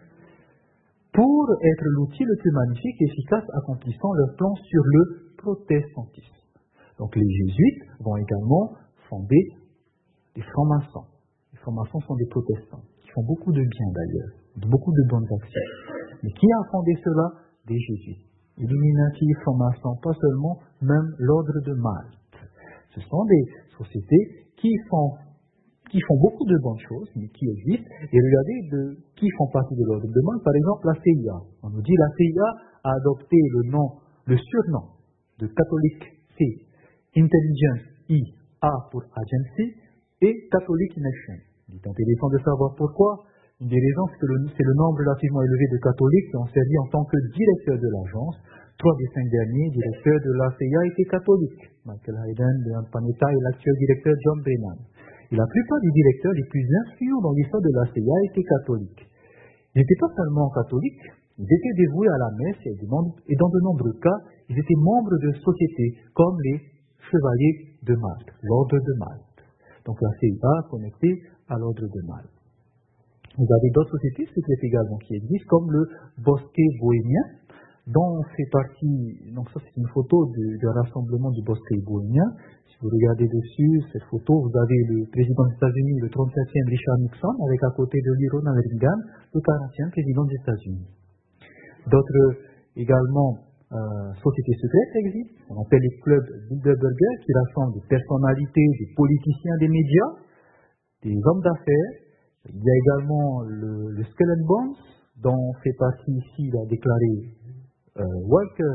pour être l'outil le plus magnifique et efficace accomplissant leur plan sur le protestantisme. Donc les jésuites vont également fonder des francs-maçons. Les francs-maçons sont des protestants, qui font beaucoup de bien d'ailleurs, beaucoup de bonnes actions. Mais qui a fondé cela? Des jésuites. Illuminati, francs-maçons, pas seulement, même l'ordre de Malte. Ce sont des sociétés qui font, qui font beaucoup de bonnes choses, mais qui existent. Et regardez de, qui font partie de l'ordre de Malte. Par exemple, la C I A. On nous dit la C I A a adopté le nom, le surnom de catholique C, Intelligence I, A pour Agency, et Catholic Nation. Il est intéressant de savoir pourquoi. Une des raisons, c'est que le, c'est le nombre relativement élevé de catholiques qui ont servi en tant que directeurs de l'agence. Trois des cinq derniers directeurs de la C I A étaient catholiques. Michael Hayden, Leon Panetta et l'actuel directeur John Brennan. Et la plupart des directeurs les plus influents dans l'histoire de la C I A étaient catholiques. Ils n'étaient pas seulement catholiques, ils étaient dévoués à la messe et dans de nombreux cas, ils étaient membres de sociétés comme les Chevaliers de Malte, l'ordre de Malte. Donc la C I A connectée à l'ordre de Malte. Vous avez d'autres sociétés secrètes également qui existent, comme le Bosquet bohémien, dont fait partie, donc ça c'est une photo du, du rassemblement du Bosquet bohémien. Si vous regardez dessus, cette photo, vous avez le président des États-Unis, le trente-septième Richard Nixon, avec à côté de lui Ronald Reagan, le quarantième président des États-Unis. D'autres également euh, sociétés secrètes existent, on appelle les clubs Bilderberger, qui rassemblent des personnalités, des politiciens, des médias, des hommes d'affaires. Il y a également le, le Skull and Bones, dont fait partie ici, il a déclaré euh, Walker,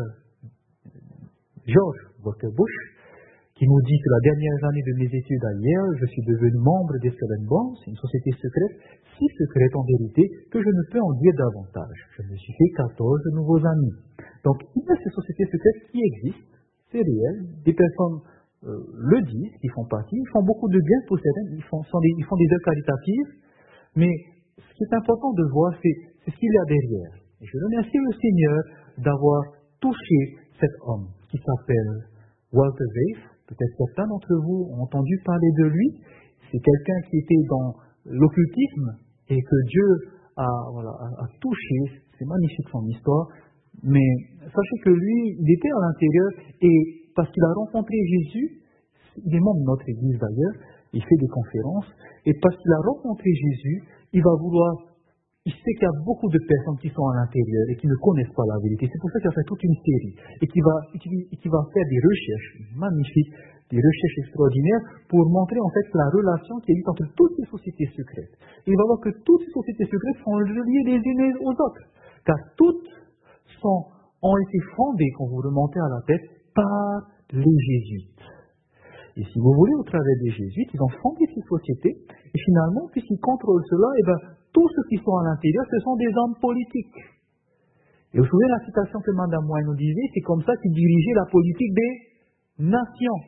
George Walker Bush, qui nous dit que la dernière année de mes études à Yale, je suis devenu membre des Skull and Bones, une société secrète, si secrète en vérité, que je ne peux en dire davantage. Je me suis fait quatorze nouveaux amis. Donc, il y a ces sociétés secrètes qui existent, c'est réel, des personnes euh, le disent, qui font partie, ils font beaucoup de bien pour certains, ils font, sont des, ils font des œuvres caritatives, mais ce qui est important de voir, c'est, c'est ce qu'il y a derrière. Et je remercie le Seigneur d'avoir touché cet homme qui s'appelle Walter Weiss. Peut-être certains d'entre vous ont entendu parler de lui. C'est quelqu'un qui était dans l'occultisme et que Dieu a, voilà, a, a touché. C'est magnifique son histoire. Mais sachez que lui, il était à l'intérieur et parce qu'il a rencontré Jésus, il est membre de notre église d'ailleurs, il fait des conférences, et parce qu'il a rencontré Jésus, il va vouloir, il sait qu'il y a beaucoup de personnes qui sont à l'intérieur et qui ne connaissent pas la vérité. C'est pour ça qu'il a fait toute une série, et qui va, et qui va faire des recherches magnifiques, des recherches extraordinaires, pour montrer en fait la relation qui existe entre toutes ces sociétés secrètes. Et il va voir que toutes ces sociétés secrètes sont reliées les unes aux autres, car toutes sont, ont été fondées, quand vous remontez à la tête, par les Jésuites. Et si vous voulez, au travers des Jésuites, ils ont fondé ces sociétés, et finalement, puisqu'ils contrôlent cela, eh bien, tous ceux qui sont à l'intérieur, ce sont des hommes politiques. Et vous vous souvenez la citation que Mme Moine nous disait, c'est comme ça qu'ils dirigeaient la politique des nations.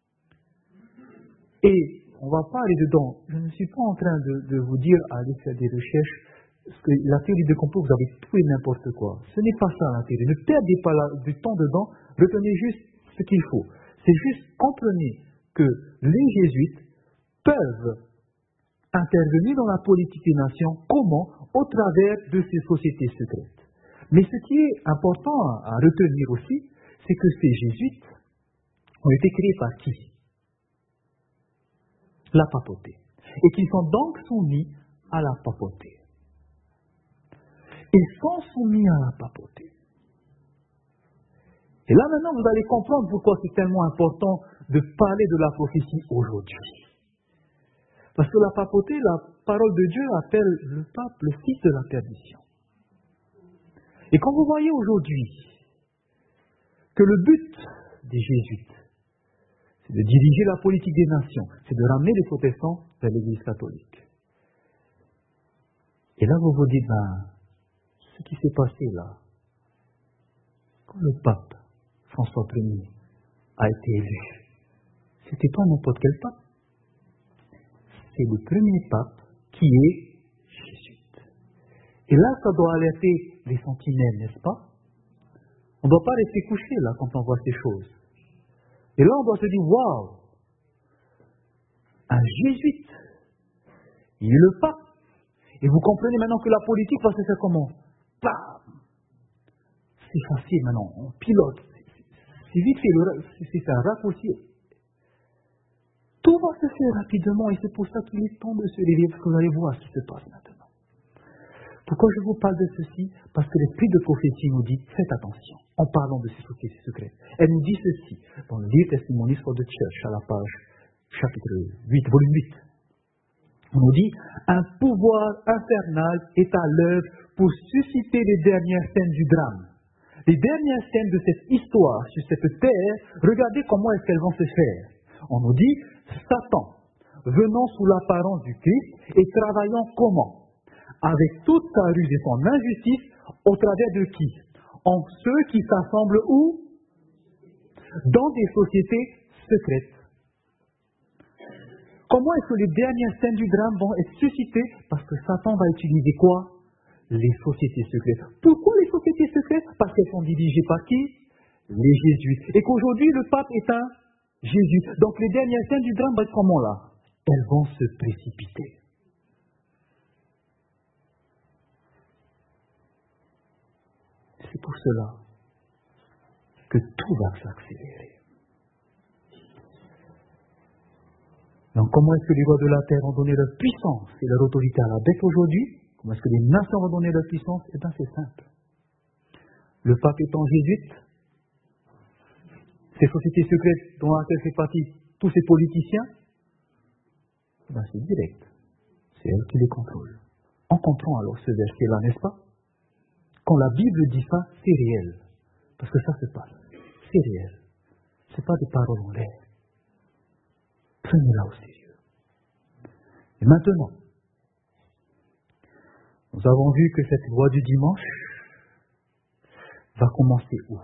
Et on ne va pas aller dedans. Je ne suis pas en train de, de vous dire, allez faire des recherches, parce que la théorie de complot, vous avez tout et n'importe quoi. Ce n'est pas ça la théorie. Ne perdez pas la, du temps dedans, retenez juste ce qu'il faut. C'est juste, comprenez que les jésuites peuvent intervenir dans la politique des nations. Comment? Au travers de ces sociétés secrètes. Mais ce qui est important à, à retenir aussi, c'est que ces jésuites ont été créés par qui? La papauté. Et qu'ils sont donc soumis à la papauté. Ils sont soumis à la papauté. Et là maintenant, vous allez comprendre pourquoi c'est tellement important de parler de la prophétie aujourd'hui. Parce que la papauté, la parole de Dieu appelle le pape le fils de la perdition. Et quand vous voyez aujourd'hui que le but des jésuites, c'est de diriger la politique des nations, c'est de ramener les protestants vers l'Église catholique. Et là, vous vous dites, ben, ce qui s'est passé là, quand le pape François Ier a été élu, c'était pas n'importe quel pape. C'est le premier pape qui est jésuite. Et là, ça doit alerter les sentinelles, n'est-ce pas? On ne doit pas rester couché là quand on voit ces choses. Et là, on doit se dire, waouh, un jésuite, il est le pape. Et vous comprenez maintenant que la politique va se faire comment? Bam! C'est facile maintenant, on pilote. C'est vite fait, c'est un raccourci. Tout va se faire rapidement et c'est pour ça qu'il est temps de se réveiller, parce que vous allez voir ce qui se passe maintenant. Pourquoi je vous parle de ceci? Parce que l'esprit de prophétie nous dit, faites attention, en parlant de ces sociétés secrètes. Elle nous dit ceci, dans le livre Testimonies for the Church, à la page chapitre huit, volume huit. On nous dit, un pouvoir infernal est à l'œuvre pour susciter les dernières scènes du drame. Les dernières scènes de cette histoire sur cette terre, regardez comment est-ce qu'elles vont se faire. On nous dit, Satan, venant sous l'apparence du Christ et travaillant comment? Avec toute sa ruse et son injustice, au travers de qui? En ceux qui s'assemblent où? Dans des sociétés secrètes. Comment est-ce que les dernières scènes du drame vont être suscitées? Parce que Satan va utiliser quoi? Les sociétés secrètes. Pourquoi les sociétés secrètes? Parce qu'elles sont dirigées par qui? Les jésuites. Et qu'aujourd'hui, le pape est un jésuite. Donc les dernières scènes du drame vont être comment là? Elles vont se précipiter. C'est pour cela que tout va s'accélérer. Donc comment est-ce que les rois de la terre ont donné leur puissance et leur autorité à la bête aujourd'hui? Comment est-ce que les nations vont donner leur puissance? Eh bien c'est simple. Le pape étant jésuite, ces sociétés secrètes dont laquelle fait partie tous ces politiciens, eh bien c'est direct. C'est elle qui les contrôle. On comprend alors ce verset-là, n'est-ce pas? Quand la Bible dit ça, c'est réel. Parce que ça se passe. C'est réel. Ce n'est pas des paroles en l'air. Prenez-la au sérieux. Et maintenant, nous avons vu que cette loi du dimanche va commencer où?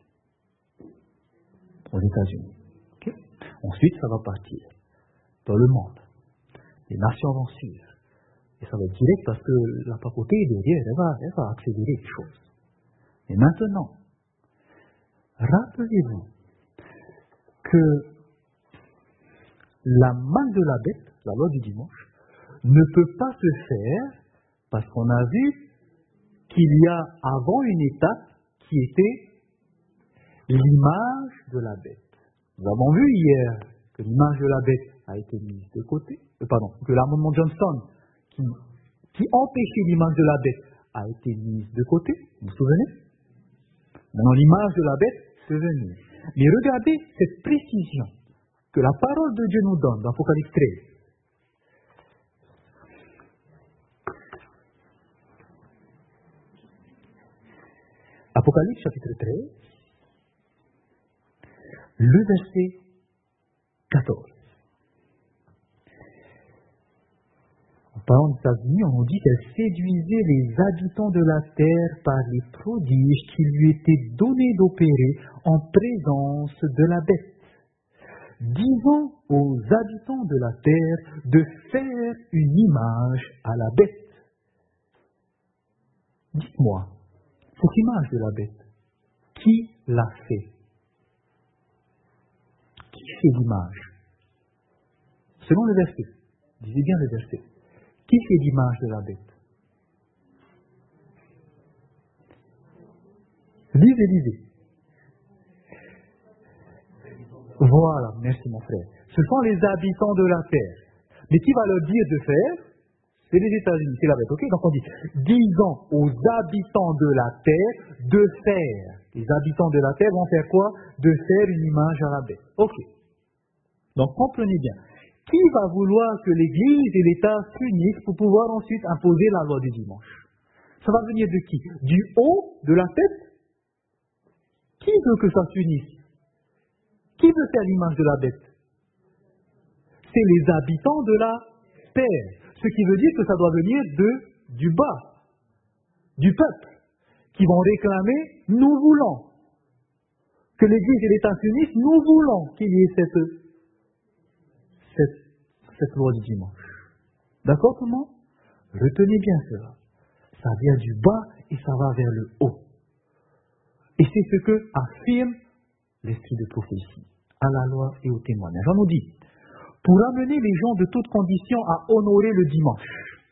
Aux États-Unis. Okay? Ensuite, ça va partir dans le monde. Les nations vont suivre. Et ça va être direct parce que la papauté est derrière, elle va, elle va accélérer les choses. Et maintenant, rappelez-vous que la main de la bête, la loi du dimanche, ne peut pas se faire parce qu'on a vu qu'il y a avant une étape qui était l'image de la bête. Nous avons vu hier que l'image de la bête a été mise de côté, euh, pardon, que l'amendement Johnson qui, qui empêchait l'image de la bête a été mise de côté, vous vous souvenez? Maintenant l'image de la bête, c'est venu. Mais regardez cette précision que la parole de Dieu nous donne dans Apocalypse treize. Apocalypse chapitre treize, le verset quatorze. En parlant de sa vie, on nous dit qu'elle séduisait les habitants de la terre par les prodiges qui lui étaient donnés d'opérer en présence de la bête, disant aux habitants de la terre de faire une image à la bête. Dites-moi, cette image de la bête, qui l'a fait? Qui fait l'image? Selon le verset, lisez bien le verset. Qui fait l'image de la bête? Lisez, lisez. Voilà, merci mon frère. Ce sont les habitants de la terre. Mais qui va leur dire de faire? C'est les États-Unis, c'est la bête, ok? Donc on dit, disant aux habitants de la terre de faire. Les habitants de la terre vont faire quoi? De faire une image à la bête. Ok. Donc comprenez bien. Qui va vouloir que l'Église et l'État s'unissent pour pouvoir ensuite imposer la loi du dimanche? Ça va venir de qui? Du haut de la tête? Qui veut que ça s'unisse? Qui veut faire l'image de la bête? C'est les habitants de la terre. Ce qui veut dire que ça doit venir de, du bas, du peuple, qui vont réclamer, nous voulons que l'Église et l'État s'unissent, nous voulons qu'il y ait cette Cette, cette loi du dimanche. D'accord tout le monde? Retenez bien cela. Ça vient du bas et ça va vers le haut. Et c'est ce que affirme l'esprit de prophétie, à la loi et au témoignage. On nous dit, pour amener les gens de toutes conditions à honorer le dimanche,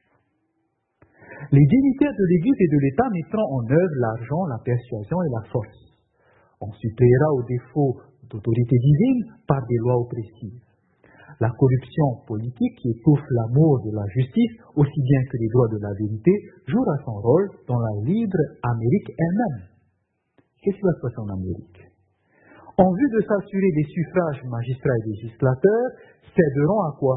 les dignitaires de l'Église et de l'État mettront en œuvre l'argent, la persuasion et la force. On suppléera aux défauts d'autorité divine par des lois oppressives. La corruption politique qui étouffe l'amour de la justice, aussi bien que les droits de la vérité, jouera son rôle dans la libre Amérique elle-même. Qu'est-ce qui va se passer en Amérique? En vue de s'assurer des suffrages magistrats et législateurs, céderont à quoi?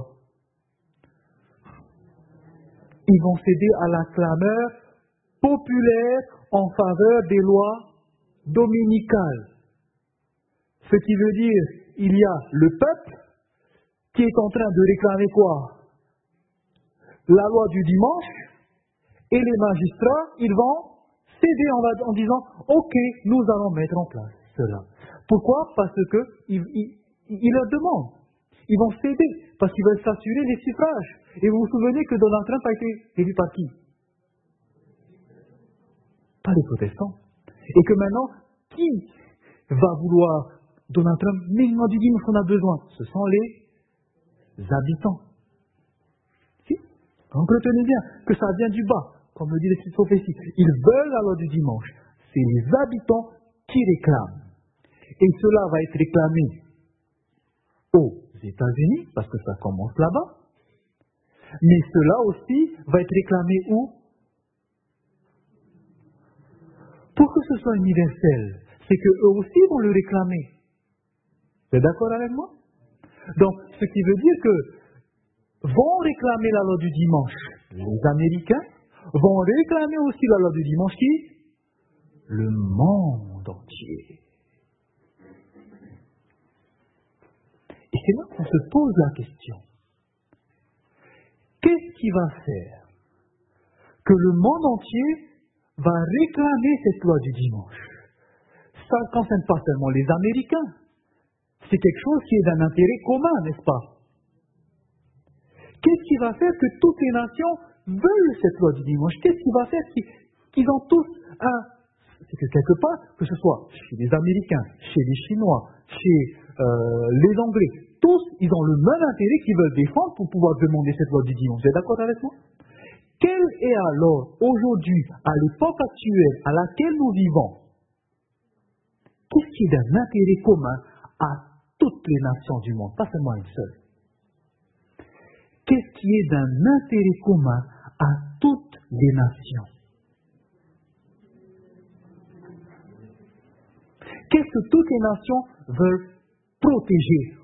Ils vont céder à la clameur populaire en faveur des lois dominicales. Ce qui veut dire, il y a le peuple qui est en train de réclamer quoi? La loi du dimanche, et les magistrats, ils vont céder en, en disant, ok, nous allons mettre en place cela. Pourquoi? Parce que ils, ils, ils leur demandent. Ils vont céder, parce qu'ils veulent s'assurer des suffrages. Et vous vous souvenez que Donald Trump a été élu par qui? Pas les protestants. Et que maintenant, qui va vouloir Donald Trump? Mais il m'a dit, nous on a besoin. Ce sont les habitants. Si? Donc retenez bien que ça vient du bas, comme le dit l'esprit de prophétie. Ils veulent la loi du dimanche. C'est les habitants qui réclament. Et cela va être réclamé aux États-Unis, parce que ça commence là-bas. Mais cela aussi va être réclamé où? Pour que ce soit universel, c'est qu'eux aussi vont le réclamer. Vous êtes d'accord avec moi? Donc, ce qui veut dire que vont réclamer la loi du dimanche les Américains, vont réclamer aussi la loi du dimanche qui? Le monde entier. Et c'est là qu'on se pose la question. Qu'est-ce qui va faire que le monde entier va réclamer cette loi du dimanche? Ça ne concerne pas seulement les Américains. C'est quelque chose qui est d'un intérêt commun, n'est-ce pas? Qu'est-ce qui va faire que toutes les nations veulent cette loi du dimanche? Qu'est-ce qui va faire qu'ils ont tous un... C'est que quelque part, que ce soit chez les Américains, chez les Chinois, chez euh, les Anglais, tous, ils ont le même intérêt qu'ils veulent défendre pour pouvoir demander cette loi du dimanche. Vous êtes d'accord avec moi? Quel est alors, aujourd'hui, à l'époque actuelle à laquelle nous vivons, qu'est-ce qui est d'un intérêt commun à toutes les nations du monde, pas seulement une seule? Qu'est-ce qui est d'un intérêt commun à toutes les nations? Qu'est-ce que toutes les nations veulent protéger?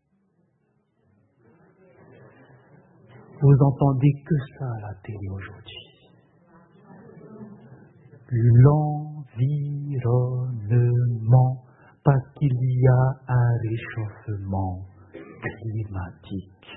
Vous entendez que ça à la télé aujourd'hui. L'environnement. l'environnement, parce qu'il y a un réchauffement climatique.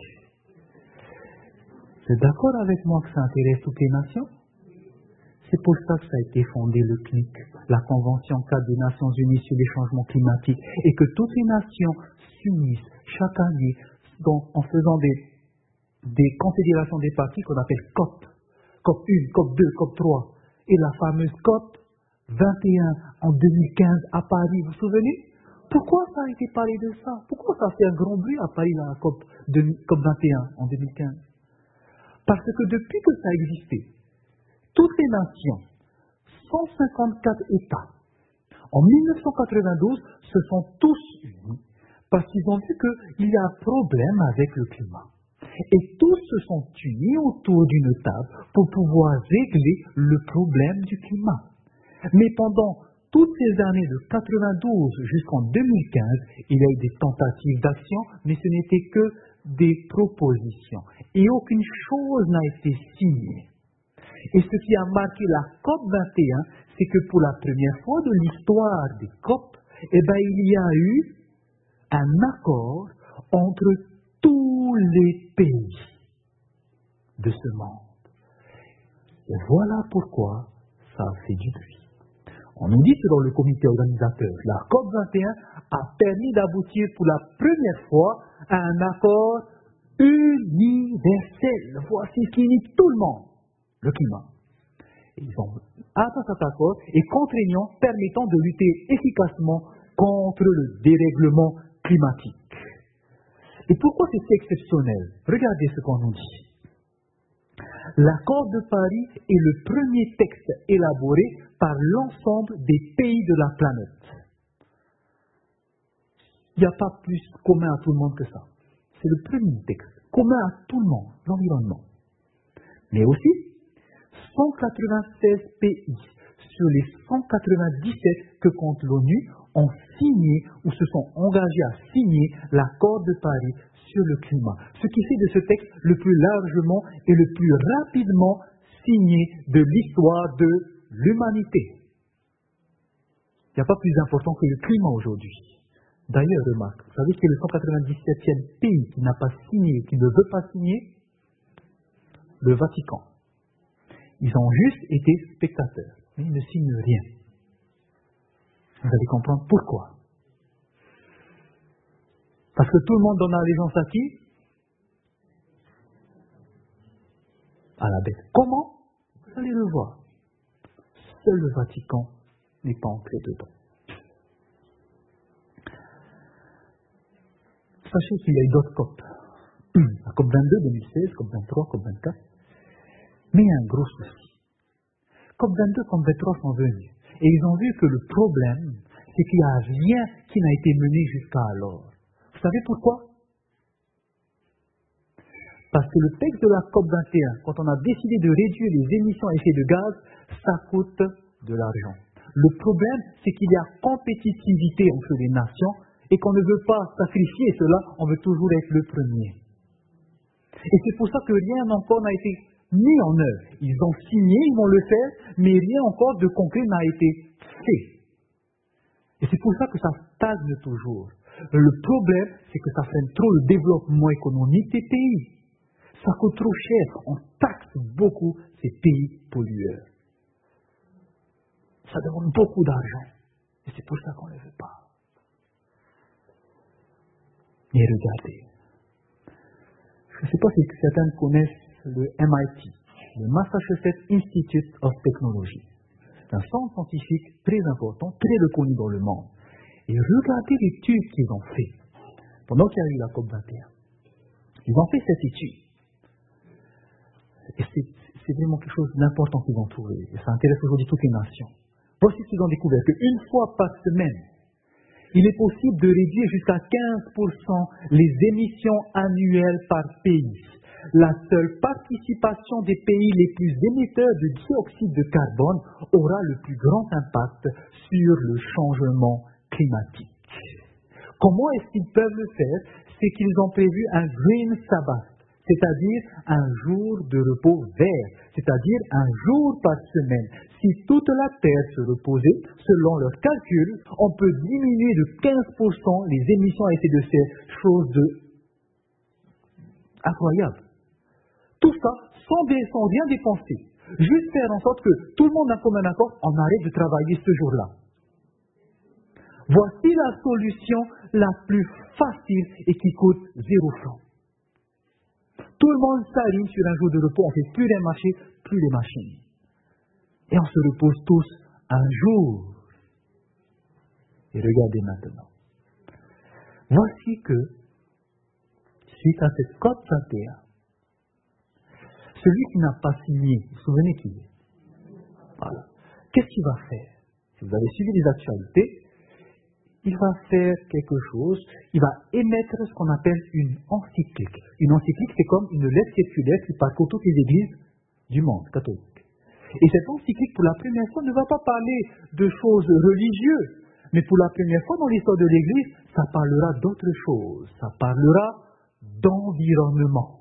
Vous êtes d'accord avec moi que ça intéresse toutes les nations? C'est pour ça que ça a été fondé le C N I C, la Convention cadre des Nations Unies sur les changements climatiques, et que toutes les nations s'unissent chaque année dans, en faisant des, des confédérations des parties qu'on appelle C O P. C O P un, C O P deux, C O P trois. Et la fameuse C O P vingt et un en deux mille quinze à Paris, vous vous souvenez? Pourquoi ça a été parlé de ça? Pourquoi ça a fait un grand bruit à Paris, la C O P, de, C O P vingt et un en deux mille quinze? Parce que depuis que ça existait, toutes les nations, cent cinquante-quatre États, en mille neuf cent quatre-vingt-douze, se sont tous unis parce qu'ils ont vu qu'il y a un problème avec le climat. Et tous se sont unis autour d'une table pour pouvoir régler le problème du climat. Mais pendant toutes ces années de quatre-vingt-douze jusqu'en deux mille quinze, il y a eu des tentatives d'action, mais ce n'était que des propositions. Et aucune chose n'a été signée. Et ce qui a marqué la C O P vingt et un, c'est que pour la première fois de l'histoire des C O P, eh ben, il y a eu un accord entre tous les pays de ce monde. Et voilà pourquoi ça a fait du bruit. On nous dit selon le comité organisateur, la C O P vingt et un a permis d'aboutir pour la première fois à un accord universel. Voici ce qui unit tout le monde. Le climat. Et ils ont atteint cet accord et contraignant permettant de lutter efficacement contre le dérèglement climatique. Et pourquoi c'est exceptionnel? Regardez ce qu'on nous dit. L'accord de Paris est le premier texte élaboré par l'ensemble des pays de la planète. Il n'y a pas plus commun à tout le monde que ça. C'est le premier texte commun à tout le monde, l'environnement. Mais aussi, cent quatre-vingt-seize pays sur les cent quatre-vingt-dix-sept que compte l'ONU ont signé ou se sont engagés à signer l'accord de Paris sur le climat. Ce qui fait de ce texte le plus largement et le plus rapidement signé de l'histoire de l'humanité. Il n'y a pas plus important que le climat aujourd'hui. D'ailleurs, remarque, vous savez que le cent quatre-vingt-dix-septième pays qui n'a pas signé, qui ne veut pas signer, le Vatican. Ils ont juste été spectateurs, mais ils ne signent rien. Vous allez comprendre pourquoi. Parce que tout le monde donne allégeance à qui? À la bête. Comment? Vous allez le voir. Seul le Vatican n'est pas entré dedans. Sachez qu'il y a eu d'autres C O P. La C O P vingt-deux, deux mille seize, C O P vingt-trois, C O P vingt-quatre. Mais il y a un gros souci. C O P vingt-deux, C O P vingt-trois sont venus. Et ils ont vu que le problème, c'est qu'il n'y a rien qui n'a été mené jusqu'à alors. Vous savez pourquoi? Parce que le texte de la C O P vingt et un, quand on a décidé de réduire les émissions à effet de gaz, ça coûte de l'argent. Le problème, c'est qu'il y a compétitivité entre les nations et qu'on ne veut pas sacrifier cela, on veut toujours être le premier. Et c'est pour ça que rien encore n'a été mis en œuvre. Ils ont signé, ils vont le faire, mais rien encore de concret n'a été fait. Et c'est pour ça que ça stagne toujours. Le problème, c'est que ça freine trop le développement économique des pays. Ça coûte trop cher. On taxe beaucoup ces pays pollueurs. Ça demande beaucoup d'argent. Et c'est pour ça qu'on ne le veut pas. Mais regardez. Je ne sais pas si certains connaissent le M I T, le Massachusetts Institute of Technology. C'est un centre scientifique très important, très reconnu dans le monde. Et regardez l'étude qu'ils ont fait pendant qu'il y a eu la C O P vingt et un. Ils ont fait cette étude. Et c'est, c'est vraiment quelque chose d'important qu'ils ont trouvé. Et ça intéresse aujourd'hui toutes les nations. Voici ce qu'ils ont découvert, qu'une fois par semaine, il est possible de réduire jusqu'à quinze pour cent les émissions annuelles par pays. La seule participation des pays les plus émetteurs de dioxyde de carbone aura le plus grand impact sur le changement climatique. Comment est-ce qu'ils peuvent le faire? C'est qu'ils ont prévu un Green Sabbath, c'est-à-dire un jour de repos vert, c'est-à-dire un jour par semaine. Si toute la terre se reposait, selon leurs calculs, on peut diminuer de quinze pour cent les émissions à effet de serre, chose de incroyable. Tout ça sans, sans rien dépenser. Juste faire en sorte que tout le monde a comme un accord, on arrête de travailler ce jour-là. Voici la solution la plus facile et qui coûte zéro franc. Tout le monde s'aligne sur un jour de repos, on ne fait plus les marchés, plus les machines. Et on se repose tous un jour. Et regardez maintenant. Voici que, suite à cette code vingt et un, celui qui n'a pas signé, vous vous souvenez qui est? Voilà. Qu'est-ce qu'il va faire? Si vous avez suivi les actualités, il va faire quelque chose, il va émettre ce qu'on appelle une encyclique. Une encyclique, c'est comme une lettre circulaire qui parcourt toutes les églises du monde catholique. Et cette encyclique, pour la première fois, ne va pas parler de choses religieuses, mais pour la première fois dans l'histoire de l'Église, ça parlera d'autre chose. Ça parlera d'environnement.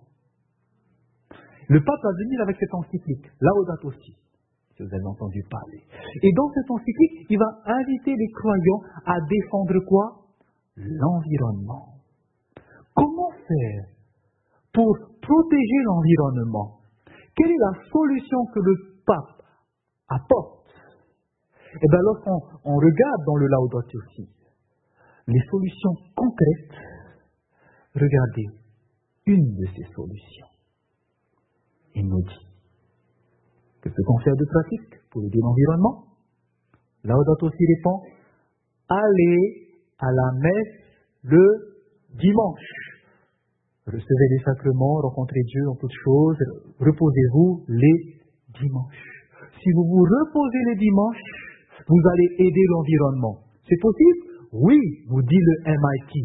Le pape va venir avec cette encyclique, Laudato Si, si vous avez entendu parler. Et dans cette encyclique, il va inviter les croyants à défendre quoi? L'environnement. Comment faire pour protéger l'environnement? Quelle est la solution que le pape apporte? Eh bien, lorsqu'on on regarde dans le Laudato Si, les solutions concrètes, regardez une de ces solutions. Il nous dit que ce qu'on fait de pratique pour aider l'environnement, Laudato Si répond, allez à la messe le dimanche. Recevez les sacrements, rencontrez Dieu en toutes choses, reposez-vous les dimanches. Si vous vous reposez les dimanches, vous allez aider l'environnement. C'est possible? Oui, vous dit le M I T.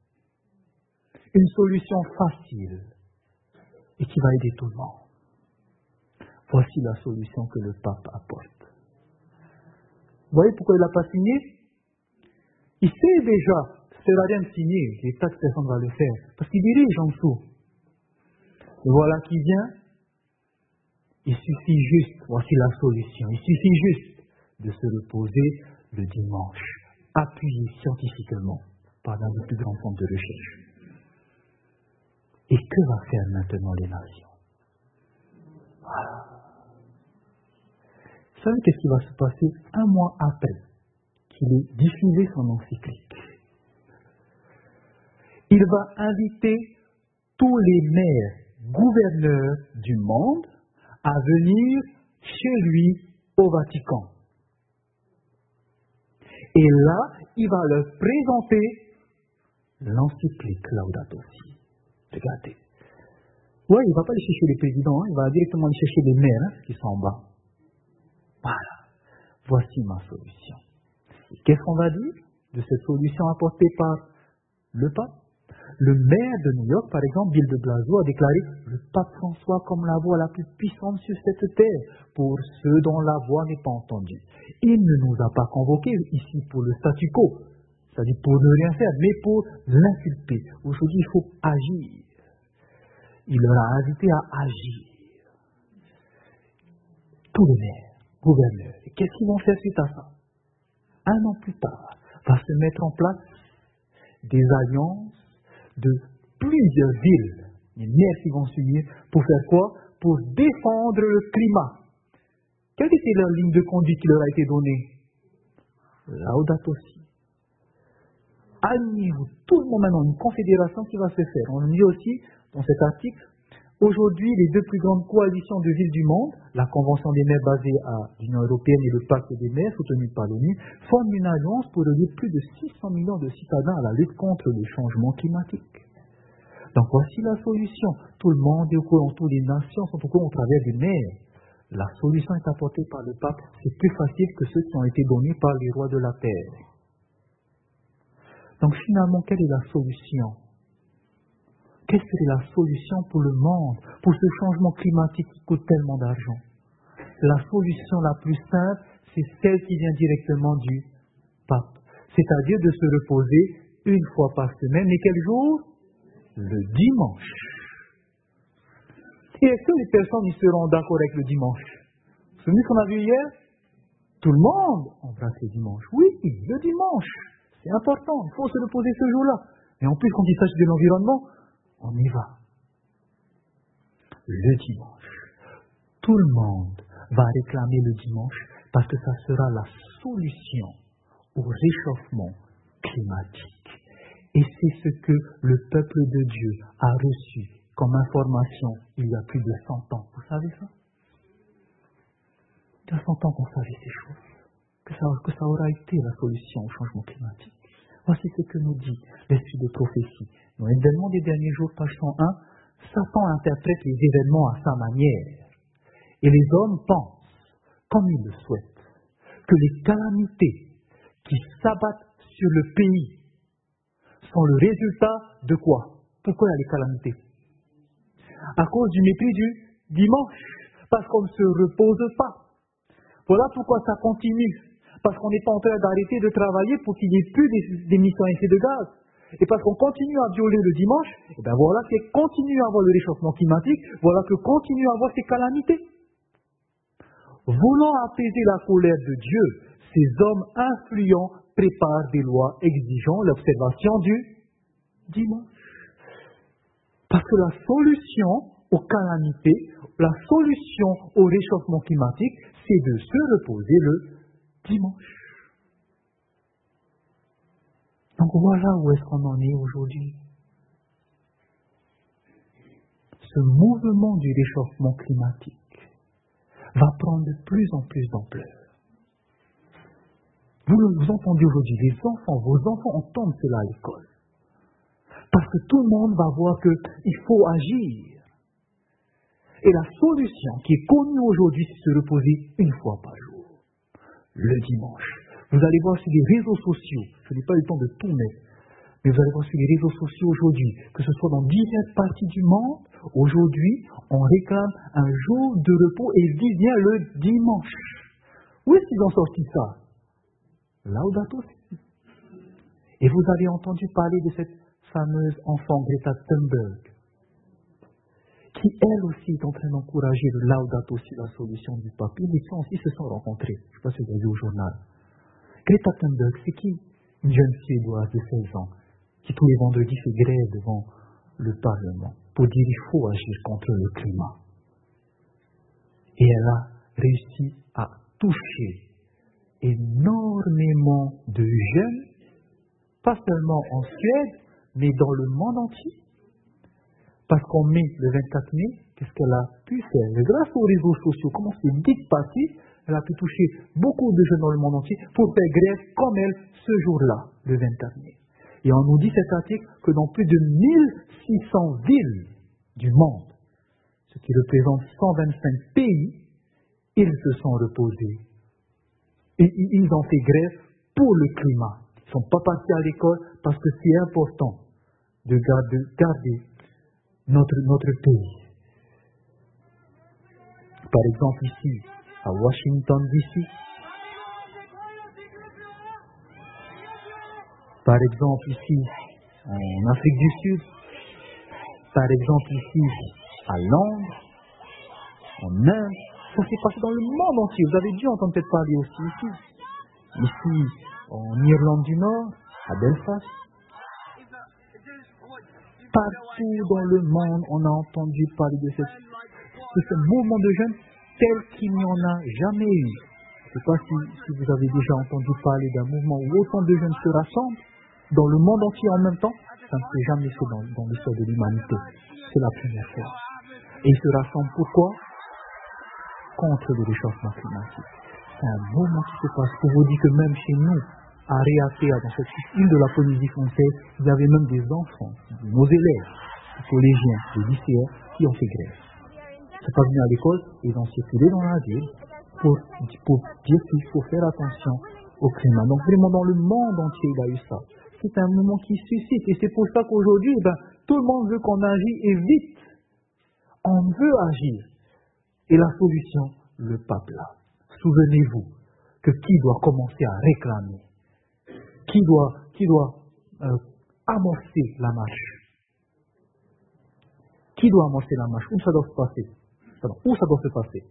Une solution facile et qui va aider tout le monde. Voici la solution que le pape apporte. Vous voyez pourquoi il n'a pas signé? Il sait déjà, ça ne sert à rien de signer, les tas de personnes vont le faire, parce qu'il dirige en dessous. Et voilà qui vient, il suffit juste, voici la solution, il suffit juste de se reposer le dimanche, appuyé scientifiquement par l'un des plus grands centres de recherche. Et que va faire maintenant les nations? Voilà. Vous savez qu'est-ce qui va se passer un mois après qu'il ait diffusé son encyclique? Il va inviter tous les maires, gouverneurs du monde à venir chez lui au Vatican. Et là, il va leur présenter l'encyclique Laudato Si. Regardez. Oui, il ne va pas aller chercher les présidents, hein, il va directement aller chercher les maires hein, qui sont en bas. Voilà. Voici ma solution. Qu'est-ce qu'on va dire de cette solution apportée par le pape? Le maire de New York, par exemple, Bill de Blasio, a déclaré le pape François comme la voix la plus puissante sur cette terre, pour ceux dont la voix n'est pas entendue. Il ne nous a pas convoqués ici pour le statu quo, c'est-à-dire pour ne rien faire, mais pour l'inculper. Aujourd'hui, il faut agir. Il leur a invité à agir. Tous les maires, gouverneurs. Et qu'est-ce qu'ils vont faire suite à ça? Un an plus tard, va se mettre en place des alliances de plusieurs villes, les maires qui vont s'unir pour faire quoi? Pour défendre le climat. Quelle était leur ligne de conduite qui leur a été donnée? Laudato Si. Alignez-vous, tout le monde maintenant, une confédération qui va se faire. On dit aussi dans cet article, aujourd'hui, les deux plus grandes coalitions de villes du monde, la Convention des maires basée à l'Union européenne et le Pacte des maires soutenu par l'ONU, forment une alliance pour relier plus de six cents millions de citadins à la lutte contre le changement climatique. Donc voici la solution. Tout le monde est au courant, toutes les nations sont au courant au travers des maires. La solution est apportée par le pape, c'est plus facile que ceux qui ont été donnés par les rois de la terre. Donc finalement, quelle est la solution? Quelle serait la solution pour le monde, pour ce changement climatique qui coûte tellement d'argent? La solution la plus simple, c'est celle qui vient directement du pape. C'est-à-dire de se reposer une fois par semaine. Et quel jour? Le dimanche. Et est-ce que les personnes y seront d'accord avec le dimanche? Vous vous souvenez ce qu'on a vu hier? Tout le monde embrasse le dimanche. Oui, le dimanche. C'est important. Il faut se reposer ce jour-là. Mais en plus, quand il s'agit de l'environnement, on y va. Le dimanche. Tout le monde va réclamer le dimanche parce que ça sera la solution au réchauffement climatique. Et c'est ce que le peuple de Dieu a reçu comme information il y a plus de cent ans. Vous savez ça? Il y a cent ans qu'on savait ces choses. Que ça, que ça aura été la solution au changement climatique. Voici ce que nous dit l'esprit de prophétie. Dans l'événement des derniers jours, page cent un, Satan interprète les événements à sa manière. Et les hommes pensent, comme ils le souhaitent, que les calamités qui s'abattent sur le pays sont le résultat de quoi? Pourquoi il y a les calamités? À cause du mépris du dimanche, parce qu'on ne se repose pas. Voilà pourquoi ça continue. Parce qu'on n'est pas en train d'arrêter de travailler pour qu'il n'y ait plus d'émissions à effet de gaz. Et parce qu'on continue à violer le dimanche, et bien voilà que continue à avoir le réchauffement climatique, voilà que continue à avoir ces calamités. Voulant apaiser la colère de Dieu, ces hommes influents préparent des lois exigeant l'observation du dimanche. Parce que la solution aux calamités, la solution au réchauffement climatique, c'est de se reposer le dimanche. Donc voilà où est-ce qu'on en est aujourd'hui. Ce mouvement du réchauffement climatique va prendre de plus en plus d'ampleur. Vous, vous entendez aujourd'hui, les enfants, vos enfants entendent cela à l'école. Parce que tout le monde va voir qu'il faut agir. Et la solution qui est connue aujourd'hui, c'est se reposer une fois par jour. Le dimanche. Vous allez voir sur les réseaux sociaux, je n'ai pas eu le temps de tout mettre, mais vous allez voir sur les réseaux sociaux aujourd'hui, que ce soit dans diverses parties du monde, aujourd'hui, on réclame un jour de repos et ils disent bien le dimanche. Où est-ce qu'ils ont sorti ça? Laudato Si. Et vous avez entendu parler de cette fameuse enfant Greta Thunberg, qui elle aussi est en train d'encourager le Laudato Si, la solution du pape. Les gens aussi se sont rencontrés. Je ne sais pas si vous avez vu au journal. Greta Thunberg, c'est qui? Une jeune Suédoise de seize ans, qui tous les vendredis fait grève devant le Parlement pour dire qu'il faut agir contre le climat. Et elle a réussi à toucher énormément de jeunes, pas seulement en Suède, mais dans le monde entier. Parce qu'en mai, le vingt-quatre mai, qu'est-ce qu'elle a pu faire? Grâce aux réseaux sociaux, comment c'est une petite partie, elle a pu toucher beaucoup de jeunes dans le monde entier pour faire grève comme elle ce jour-là, le vingt-quatre mai. Et on nous dit cet article que dans plus de mille six cents villes du monde, ce qui représente cent vingt-cinq pays, ils se sont reposés. Et ils ont fait grève pour le climat. Ils ne sont pas partis à l'école parce que c'est important de garder, garder notre, notre pays. Par exemple ici, à Washington D C, par exemple ici, en Afrique du Sud, par exemple ici, à Londres, en Inde, ça s'est passé dans le monde entier. Vous avez dû entendre peut-être parler aussi ici. Ici, en Irlande du Nord, à Belfast. Partout dans le monde, on a entendu parler de, cette, de ce mouvement de jeunes tel qu'il n'y en a jamais eu. Je ne sais pas si, si vous avez déjà entendu parler d'un mouvement où autant de jeunes se rassemblent dans le monde entier en même temps. Ça ne s'est jamais fait dans, dans l'histoire de l'humanité. C'est la première fois. Et ils se rassemblent pourquoi? Contre le réchauffement climatique. C'est un mouvement qui se passe. Pour vous dire que même chez nous, à Réatea, dans cette île de la Polynésie française, il y avait même des enfants, nos élèves, des collégiens, des lycéens, qui ont fait grève. Ils ne sont pas venus à l'école, ils ont circulé dans la ville pour, pour dire qu'il faut faire attention au climat. Donc vraiment dans le monde entier, il y a eu ça. C'est un mouvement qui suscite. Et c'est pour ça qu'aujourd'hui, eh ben, tout le monde veut qu'on agisse et vite. On veut agir. Et la solution, le pape là. Souvenez-vous que qui doit commencer à réclamer? Qui doit, qui doit euh, amorcer la marche? Qui doit amorcer la marche? Où ça doit se passer? Pardon, où ça doit se passer?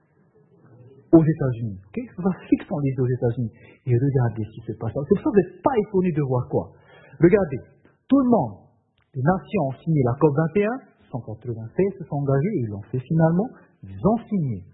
Aux États-Unis. Okay? Ça va fixer les aux États-Unis. Et regardez ce qui se passe. C'est pour ça que vous n'êtes pas étonné de voir quoi? Regardez, tout le monde, les nations ont signé la COP vingt et un, cent quatre-vingt-seize se sont engagés et ils l'ont fait finalement. Ils ont signé.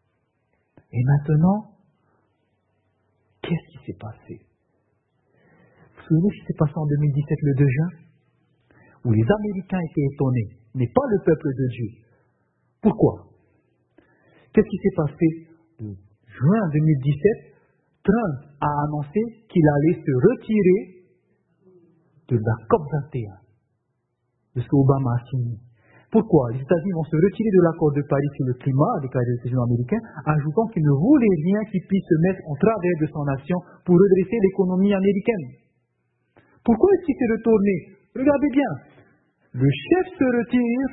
Et maintenant, qu'est-ce qui s'est passé? Vous vous souvenez ce qui s'est passé en deux mille dix-sept, le deux juin? Où les Américains étaient étonnés, mais pas le peuple de Dieu. Pourquoi? Qu'est-ce qui s'est passé? En juin deux mille dix-sept, Trump a annoncé qu'il allait se retirer de la COP vingt et un, de ce qu'Obama a signé. Pourquoi? Les États-Unis vont se retirer de l'accord de Paris sur le climat, avec les États-Unis américains, ajoutant qu'ils ne voulaient rien qui puisse se mettre en travers de son action pour redresser l'économie américaine. Pourquoi est-ce qu'il s'est retourné? Regardez bien. Le chef se retire.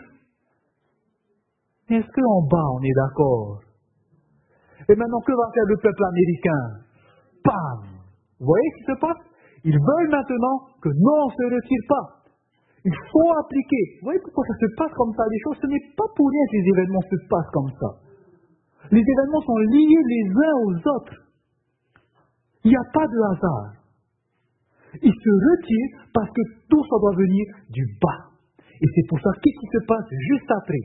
Est-ce qu'en bas, on est d'accord? Et maintenant, que va faire le peuple américain? Bam! Vous voyez ce qui se passe? Ils veulent maintenant que non, on ne se retire pas. Il faut appliquer. Vous voyez pourquoi ça se passe comme ça? Les choses, ce n'est pas pour rien que les événements se passent comme ça. Les événements sont liés les uns aux autres. Il n'y a pas de hasard. Ils se retirent parce que tout ça doit venir du bas. Et c'est pour ça, qu'est-ce qui se passe juste après?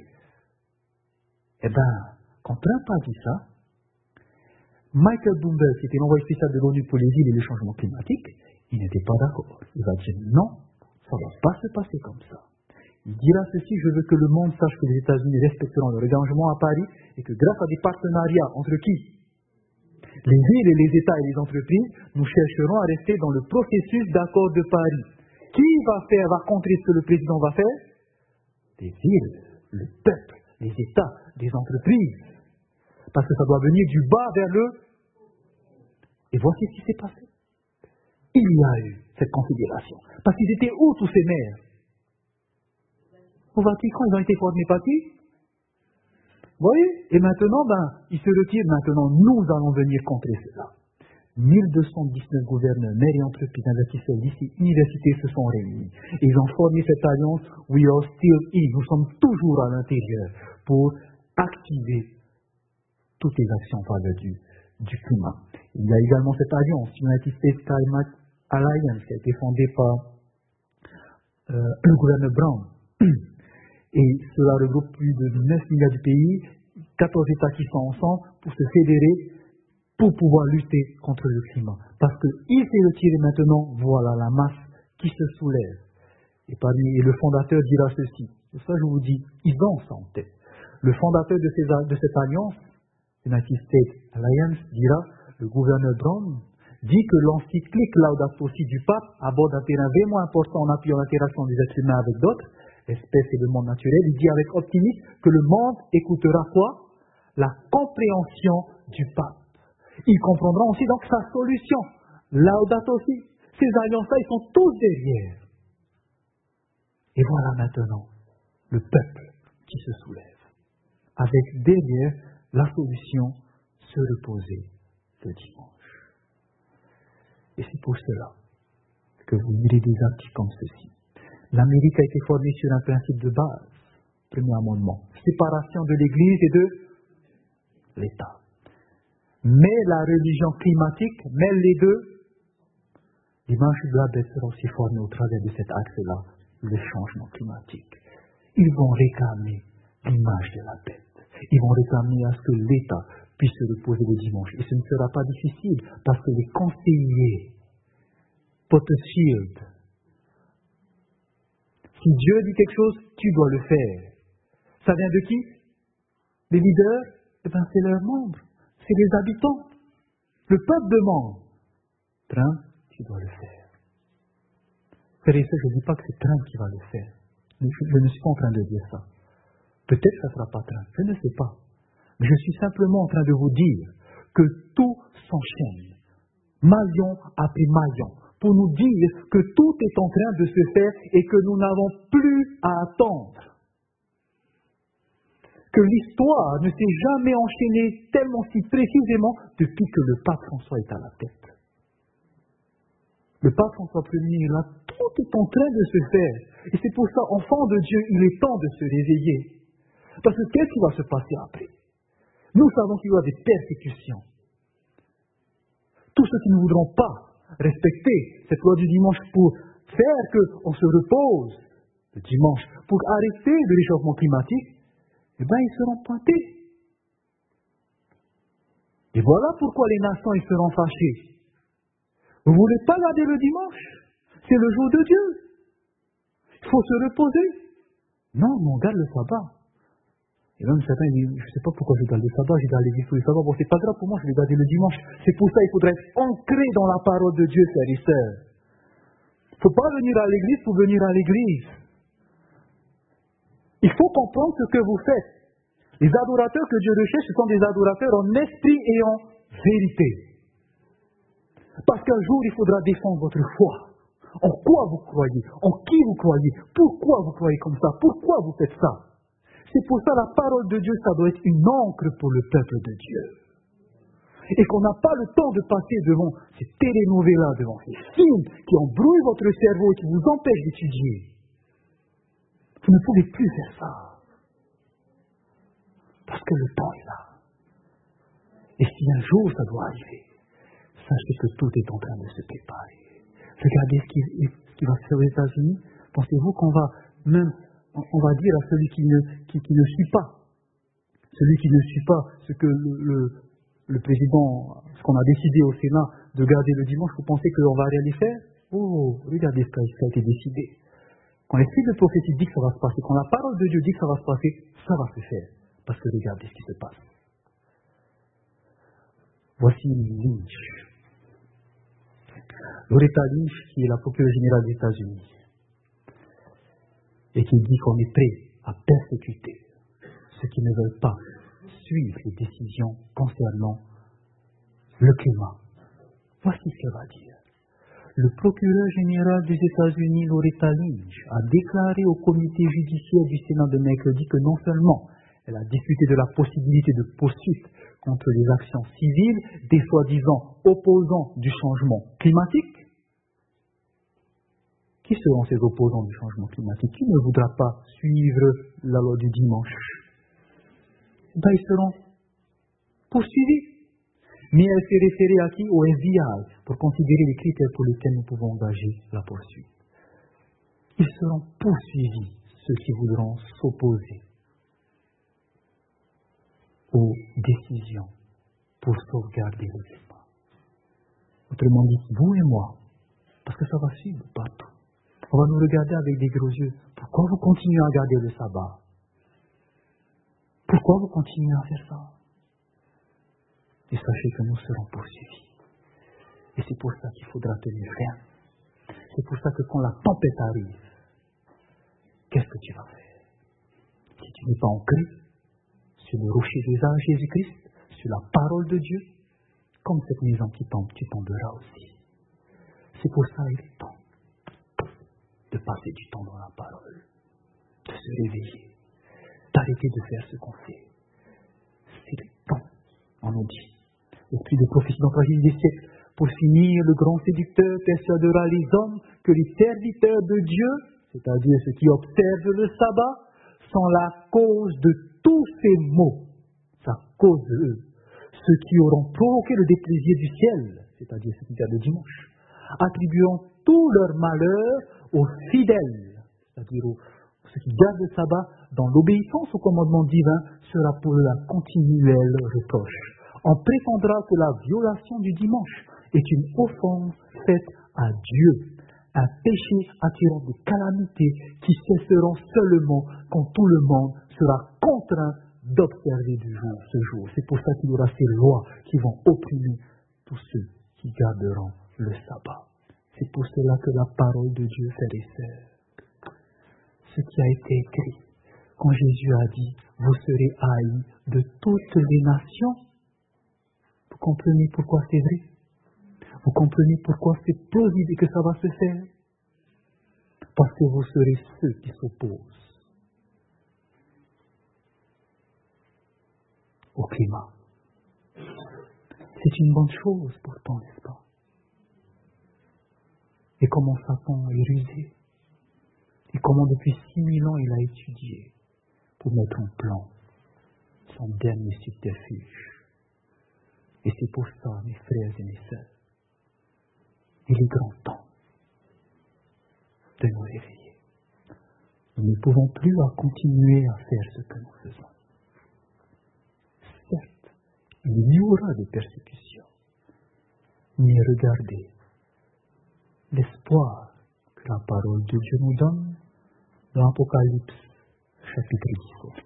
Eh bien, quand Trump a dit ça, Michael Bloomberg, qui était l'envoyé spécial de l'ONU pour les villes et le changement climatique, il n'était pas d'accord. Il va dire non, ça ne va pas se passer comme ça. Il dira ceci: je veux que le monde sache que les États-Unis respecteront leur engagement à Paris et que grâce à des partenariats entre qui? Les villes et les États et les entreprises, nous chercherons à rester dans le processus d'accord de Paris. Qui va faire, va contrer ce que le président va faire? Des villes, le peuple, les États, des entreprises. Parce que ça doit venir du bas vers le... Et voici ce qui s'est passé. Il y a eu cette confédération. Parce qu'ils étaient où tous ces maires? Au Vatican, ils ont été formés par qui? Vous voyez? Et maintenant, ben, ils se retirent. Maintenant, nous allons venir contrer cela. mille deux cent dix-neuf gouverneurs, maires et entreprises, investisseurs, lycées, universités se sont réunis. Ils ont formé cette alliance We Are Still In. Nous sommes toujours à l'intérieur pour activer toutes les actions en faveur du, du climat. Il y a également cette alliance, United States Climate Alliance, qui a été fondée par euh, le gouverneur Brown. Et cela regroupe plus de neuf milliards de pays, quatorze États qui sont ensemble pour se fédérer, pour pouvoir lutter contre le climat. Parce qu'il s'est retiré maintenant, voilà la masse qui se soulève. Et, parmi, et le fondateur dira ceci. Et ça, je vous dis, ils ont ça en tête. Le fondateur de, ces, de cette alliance, United States Alliance, dira, le gouverneur Brown dit que l'encyclique Laudato Si du pape aborde un terrain vraiment important en appuyant l'interaction des êtres humains avec d'autres, espèces et le monde naturel. Il dit avec optimisme que le monde écoutera quoi? La compréhension du pape. Il comprendra aussi donc sa solution. Laudato Si. Ces alliances-là, ils sont tous derrière. Et voilà maintenant le peuple qui se soulève. Avec derrière la solution, se reposer le dimanche. Et c'est pour cela que vous lirez des articles comme ceci. L'Amérique a été formée sur un principe de base. Premier amendement. Séparation de l'Église et de l'État. Mais la religion climatique mêle les deux. L'image de la bête sera aussi formée au travers de cet axe-là, le changement climatique. Ils vont réclamer l'image de la bête. Ils vont réclamer à ce que l'État puisse se reposer le dimanche. Et ce ne sera pas difficile parce que les conseillers, Potterfield, si Dieu dit quelque chose, tu dois le faire. Ça vient de qui? Les leaders? Eh bien, c'est leurs membres. C'est les habitants. Le peuple demande. Trump, tu dois le faire. Frères et sœurs, je ne dis pas que c'est Trump qui va le faire. Je, je ne suis pas en train de dire ça. Peut-être que ça ne sera pas Trump. Je ne sais pas. Mais je suis simplement en train de vous dire que tout s'enchaîne. Maillon après maillon. Pour nous dire que tout est en train de se faire et que nous n'avons plus à attendre. Que l'histoire ne s'est jamais enchaînée tellement si précisément depuis que le pape François est à la tête. Le pape François Ier, là, tout est en train de se faire. Et c'est pour ça, enfant de Dieu, il est temps de se réveiller. Parce que qu'est-ce qui va se passer après? Nous savons qu'il y aura des persécutions. Tous ceux qui ne voudront pas respecter cette loi du dimanche pour faire qu'on se repose le dimanche, pour arrêter le réchauffement climatique, eh bien, ils seront pointés. Et voilà pourquoi les nations, ils seront fâchés. Vous ne voulez pas garder le dimanche? C'est le jour de Dieu. Il faut se reposer. Non, mais on garde le sabbat. Et même certains disent, je ne sais pas pourquoi je garde le sabbat, je garde l'église tous les sabbats. Bon, c'est pas grave pour moi, je vais garder le dimanche. C'est pour ça qu'il faudrait être ancré dans la parole de Dieu, frères et sœurs. Il ne faut pas venir à l'église pour venir à l'église. Il faut comprendre ce que vous faites. Les adorateurs que Dieu recherche, ce sont des adorateurs en esprit et en vérité. Parce qu'un jour, il faudra défendre votre foi. En quoi vous croyez? En qui vous croyez? Pourquoi vous croyez comme ça? Pourquoi vous faites ça? C'est pour ça la parole de Dieu, ça doit être une encre pour le peuple de Dieu. Et qu'on n'a pas le temps de passer devant ces télénovelas, devant ces films qui embrouillent votre cerveau et qui vous empêchent d'étudier. Vous ne pouvez plus faire ça. Parce que le temps est là. Et si un jour ça doit arriver, sachez que tout est en train de se préparer. Regardez ce qui, ce qui va se faire aux États-Unis. Pensez-vous qu'on va même, on va dire à celui qui ne, qui, qui ne suit pas, celui qui ne suit pas ce que le, le, le président, ce qu'on a décidé au Sénat de garder le dimanche, vous pensez qu'on va rien y faire? Oh, regardez ce qui a été décidé. Quand l'esprit de prophétie dit que ça va se passer, quand la parole de Dieu dit que ça va se passer, ça va se faire. Parce que regardez ce qui se passe. Voici Lynch. Loretta Lynch, qui est la procureure générale des États-Unis, et qui dit qu'on est prêt à persécuter ceux qui ne veulent pas suivre les décisions concernant le climat. Voici ce qu'elle va dire. Le procureur général des États-Unis, Loretta Lynch, a déclaré au comité judiciaire du Sénat de mercredi que non seulement elle a discuté de la possibilité de poursuite contre les actions civiles des soi-disant opposants du changement climatique. Qui seront ces opposants du changement climatique? Qui ne voudra pas suivre la loi du dimanche? Ben, ils seront poursuivis. Mais elle s'est référée à qui? Au F B I, pour considérer les critères pour lesquels nous pouvons engager la poursuite. Ils seront poursuivis, ceux qui voudront s'opposer aux décisions pour sauvegarder le climat. Autrement dit, vous et moi, parce que ça va suivre partout. On va nous regarder avec des gros yeux. Pourquoi vous continuez à garder le sabbat? Pourquoi vous continuez à faire ça? Et sachez que nous serons poursuivis. Et c'est pour ça qu'il faudra tenir ferme. C'est pour ça que quand la tempête arrive, qu'est-ce que tu vas faire? Si tu n'es pas ancré sur le rocher des âges, Jésus-Christ, sur la parole de Dieu, comme cette maison qui tombe, tu tomberas aussi. C'est pour ça qu'il est temps de passer du temps dans la parole, de se réveiller, d'arrêter de faire ce qu'on fait. C'est le temps, on nous dit. L'esprit de prophétie dans la des siècles. Pour finir, le grand séducteur persuadera les hommes que les serviteurs de Dieu, c'est-à-dire ceux qui observent le sabbat, sont la cause de tous ces maux. C'est à cause d'eux. Ceux qui auront provoqué le déplaisir du ciel, c'est-à-dire ceux qui gardent le dimanche, attribueront tout leur malheur aux fidèles, c'est-à-dire aux, ceux qui gardent le sabbat dans l'obéissance au commandement divin, sera pour eux un continuel reproche. On prétendra que la violation du dimanche est une offense faite à Dieu, un péché attirant des calamités qui cesseront seulement quand tout le monde sera contraint d'observer du jour ce jour. C'est pour ça qu'il y aura ces lois qui vont opprimer tous ceux qui garderont le sabbat. C'est pour cela que la parole de Dieu, frères et sœurs, ce qui a été écrit, quand Jésus a dit « Vous serez haïs de toutes les nations », vous comprenez pourquoi c'est vrai? Vous comprenez pourquoi c'est plausible que ça va se faire? Parce que vous serez ceux qui s'opposent au climat. C'est une bonne chose pourtant, n'est-ce pas? Et comment Satan est rusé. Et comment depuis six mille ans il a étudié pour mettre en plan son dernier subterfuge. Et c'est pour ça, mes frères et mes sœurs, il est grand temps de nous réveiller. Nous ne pouvons plus à continuer à faire ce que nous faisons. Certes, il y aura des persécutions, mais regardez l'espoir que la parole de Dieu nous donne dans Apocalypse chapitre dix-sept.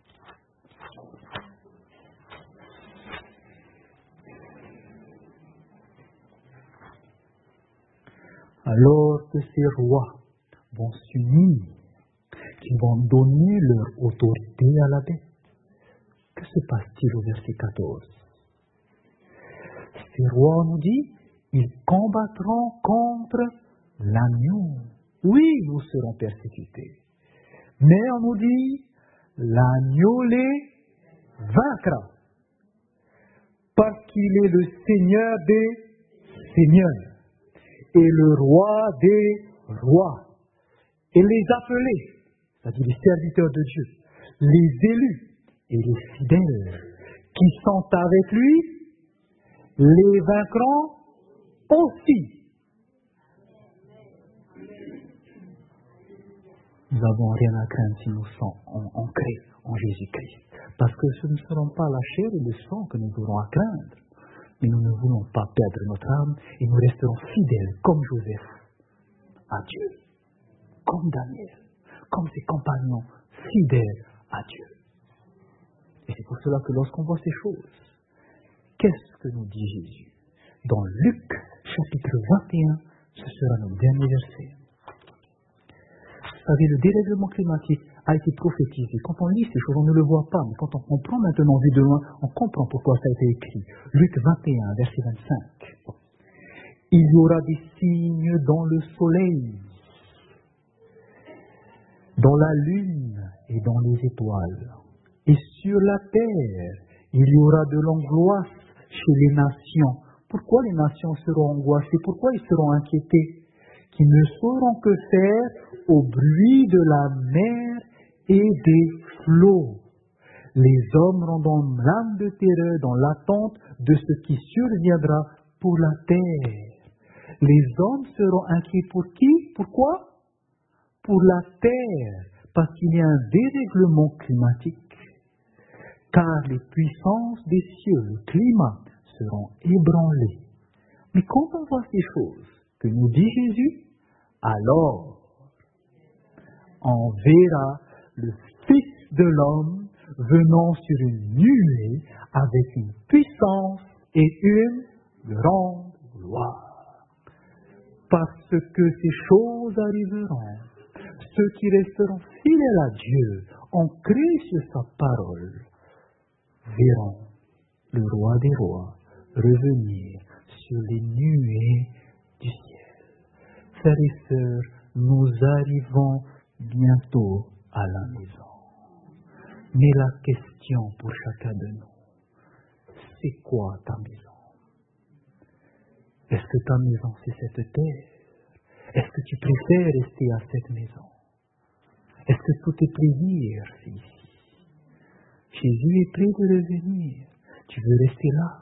Alors que ces rois vont s'unir, qu'ils vont donner leur autorité à la bête, que se passe-t-il au verset quatorze? Ces rois, nous dit, ils combattront contre l'agneau. Oui, nous serons persécutés. Mais on nous dit, l'agneau les vaincra. Parce qu'il est le Seigneur des seigneurs et le roi des rois. Et les appelés, c'est-à-dire les serviteurs de Dieu, les élus et les fidèles qui sont avec lui, les vaincront aussi. Nous n'avons rien à craindre si nous sommes ancrés en Jésus-Christ. Parce que ce ne seront pas la chair et le sang que nous aurons à craindre. Mais nous ne voulons pas perdre notre âme et nous resterons fidèles comme Joseph à Dieu, comme Daniel, comme ses compagnons fidèles à Dieu. Et c'est pour cela que lorsqu'on voit ces choses, qu'est-ce que nous dit Jésus? Dans Luc chapitre vingt et un, ce sera notre dernier verset. Vous savez, le dérèglement climatique a été prophétisé. Quand on lit ces choses, on ne le voit pas, mais quand on comprend maintenant vu de loin, on comprend pourquoi ça a été écrit. Luc vingt et un, verset vingt-cinq. Il y aura des signes dans le soleil, dans la lune et dans les étoiles. Et sur la terre, il y aura de l'angoisse chez les nations. Pourquoi les nations seront angoissées? Pourquoi ils seront inquiétés? Qui ne sauront que faire au bruit de la mer et des flots. Les hommes rendront l'âme de terreur dans l'attente de ce qui surviendra pour la terre. Les hommes seront inquiets pour qui? Pourquoi? Pour la terre, parce qu'il y a un dérèglement climatique. Car les puissances des cieux, le climat, seront ébranlées. Mais quand on voit ces choses que nous dit Jésus, alors on verra le Fils de l'homme venant sur une nuée avec une puissance et une grande gloire. Parce que ces choses arriveront, ceux qui resteront fidèles à Dieu, ancrés sur sa parole, verront le roi des rois revenir sur les nuées du ciel. Frères et sœurs, nous arrivons bientôt à la maison. Mais la question pour chacun de nous, c'est quoi ta maison? Est-ce que ta maison c'est cette terre? Est-ce que tu préfères rester à cette maison? Est-ce que tout est plaisir c'est ici? Jésus est prêt de revenir. Tu veux rester là,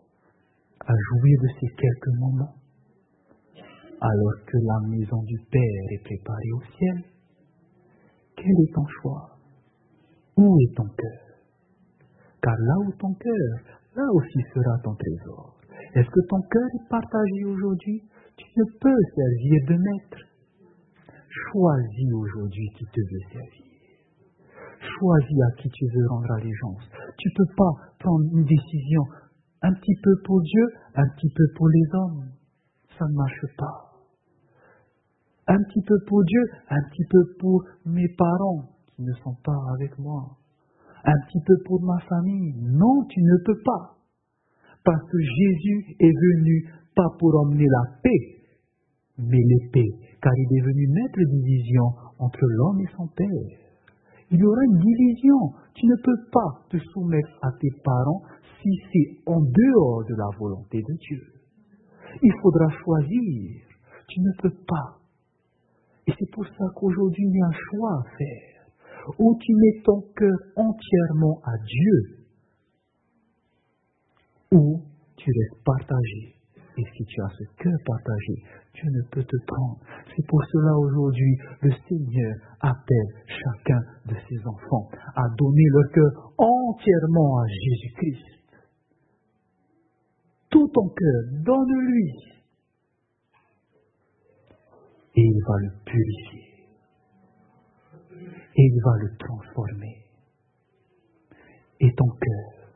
à jouir de ces quelques moments, alors que la maison du Père est préparée au ciel? Quel est ton choix? Où est ton cœur? Car là où ton cœur, là aussi sera ton trésor. Est-ce que ton cœur est partagé aujourd'hui? Tu ne peux servir de maître. Choisis aujourd'hui qui te veut servir. Choisis à qui tu veux rendre allégeance. Tu ne peux pas prendre une décision un petit peu pour Dieu, un petit peu pour les hommes. Ça ne marche pas. Un petit peu pour Dieu, un petit peu pour mes parents qui ne sont pas avec moi. Un petit peu pour ma famille. Non, tu ne peux pas. Parce que Jésus est venu pas pour emmener la paix, mais l'épée. Car il est venu mettre division entre l'homme et son Père. Il y aura une division. Tu ne peux pas te soumettre à tes parents si c'est en dehors de la volonté de Dieu. Il faudra choisir. Tu ne peux pas. Et c'est pour ça qu'aujourd'hui, il y a un choix à faire, où tu mets ton cœur entièrement à Dieu, ou tu restes partagé. Et si tu as ce cœur partagé, Dieu ne peut te prendre. C'est pour cela aujourd'hui, le Seigneur appelle chacun de ses enfants à donner leur cœur entièrement à Jésus-Christ. Tout ton cœur, donne-lui. Et il va le purifier. Et il va le transformer. Et ton cœur,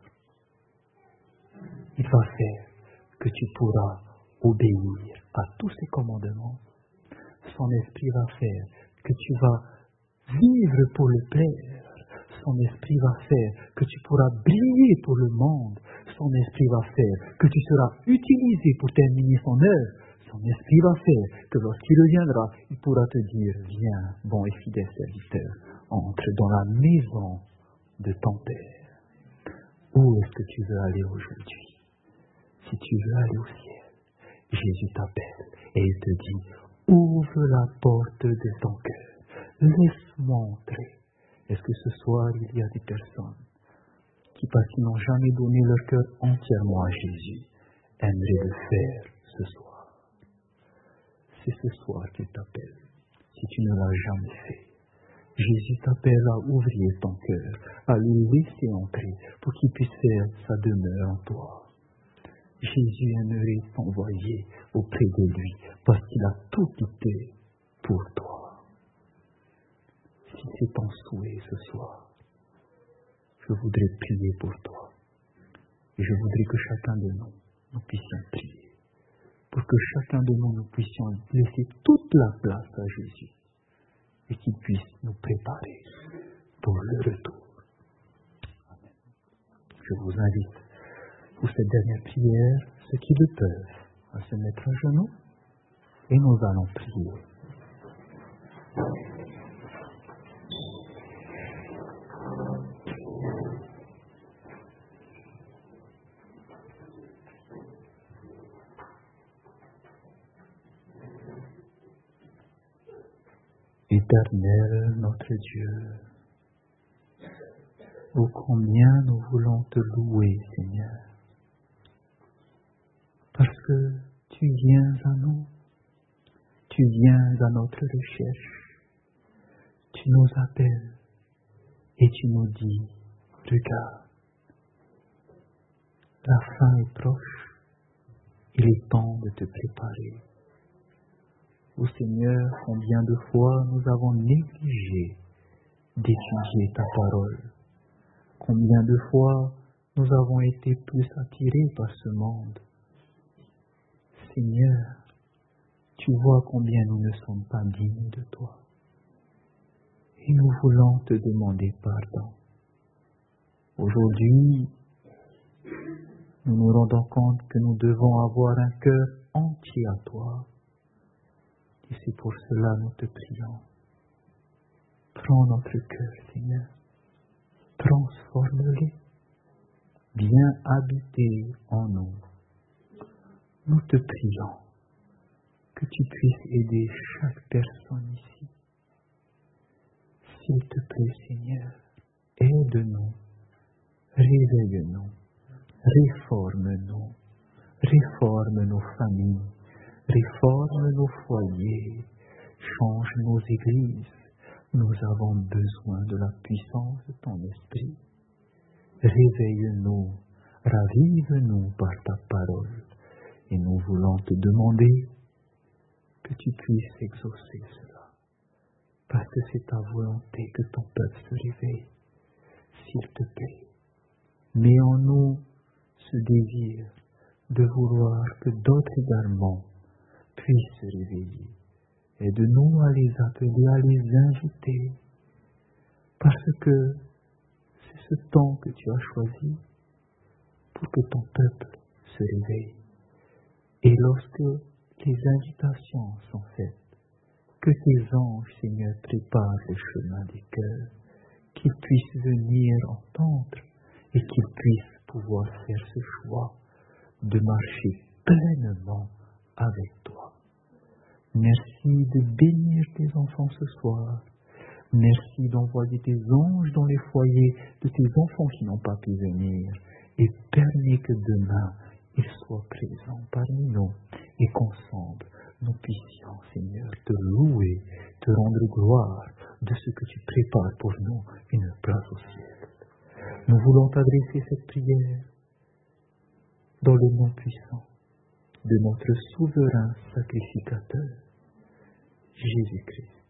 il va faire que tu pourras obéir à tous ses commandements. Son esprit va faire que tu vas vivre pour le Père. Son esprit va faire que tu pourras briller pour le monde. Son esprit va faire que tu seras utilisé pour terminer son œuvre. Son esprit va faire que lorsqu'il reviendra, il pourra te dire, viens, bon et fidèle serviteur, entre dans la maison de ton Père. Où est-ce que tu veux aller aujourd'hui? Si tu veux aller au ciel, Jésus t'appelle et il te dit, ouvre la porte de ton cœur, laisse-moi entrer. Est-ce que ce soir, il y a des personnes qui, parce qu'ils n'ont jamais donné leur cœur entièrement à Jésus, aimeraient le faire ce soir? C'est ce soir qu'il t'appelle, si tu ne l'as jamais fait. Jésus t'appelle à ouvrir ton cœur, à lui laisser entrer pour qu'il puisse faire sa demeure en toi. Jésus aimerait t'envoyer auprès de lui parce qu'il a tout quitté pour toi. Si c'est ton souhait ce soir, je voudrais prier pour toi. Et je voudrais que chacun de nous, nous puissions prier. Pour que chacun de nous, nous puissions laisser toute la place à Jésus. Et qu'il puisse nous préparer pour le retour. Amen. Je vous invite pour cette dernière prière, ceux qui le peuvent, à se mettre à genoux et nous allons prier. Éternel notre Dieu, ô combien nous voulons te louer, Seigneur, parce que tu viens à nous, tu viens à notre recherche, tu nous appelles et tu nous dis, regarde, la fin est proche, il est temps de te préparer. Ô Seigneur, combien de fois nous avons négligé d'étudier ta parole, combien de fois nous avons été plus attirés par ce monde. Seigneur, tu vois combien nous ne sommes pas dignes de toi. Et nous voulons te demander pardon. Aujourd'hui, nous nous rendons compte que nous devons avoir un cœur entier à toi. Et c'est pour cela que nous te prions. Prends notre cœur, Seigneur. Transforme-le. Viens habiter en nous. Nous te prions que tu puisses aider chaque personne ici. S'il te plaît, Seigneur, aide-nous, réveille-nous, réforme-nous, réforme nos familles, réforme nos foyers, change nos églises. Nous avons besoin de la puissance de ton esprit. Réveille-nous, ravive-nous par ta parole. Et nous voulons te demander que tu puisses exaucer cela. Parce que c'est ta volonté que ton peuple se réveille. S'il te plaît, mets en nous ce désir de vouloir que d'autres également puissent se réveiller. Aide-nous à les appeler, à les inviter. Parce que c'est ce temps que tu as choisi pour que ton peuple se réveille. Et lorsque les invitations sont faites, que tes anges, Seigneur, préparent le chemin des cœurs, qu'ils puissent venir entendre et qu'ils puissent pouvoir faire ce choix de marcher pleinement avec toi. Merci de bénir tes enfants ce soir. Merci d'envoyer tes anges dans les foyers de tes enfants qui n'ont pas pu venir. Et permets que demain, ils soient présents parmi nous et qu'ensemble, nous puissions, Seigneur, te louer, te rendre gloire de ce que tu prépares pour nous, une place au ciel. Nous voulons t'adresser cette prière dans le nom puissant de notre souverain sacrificateur, Jésus-Christ.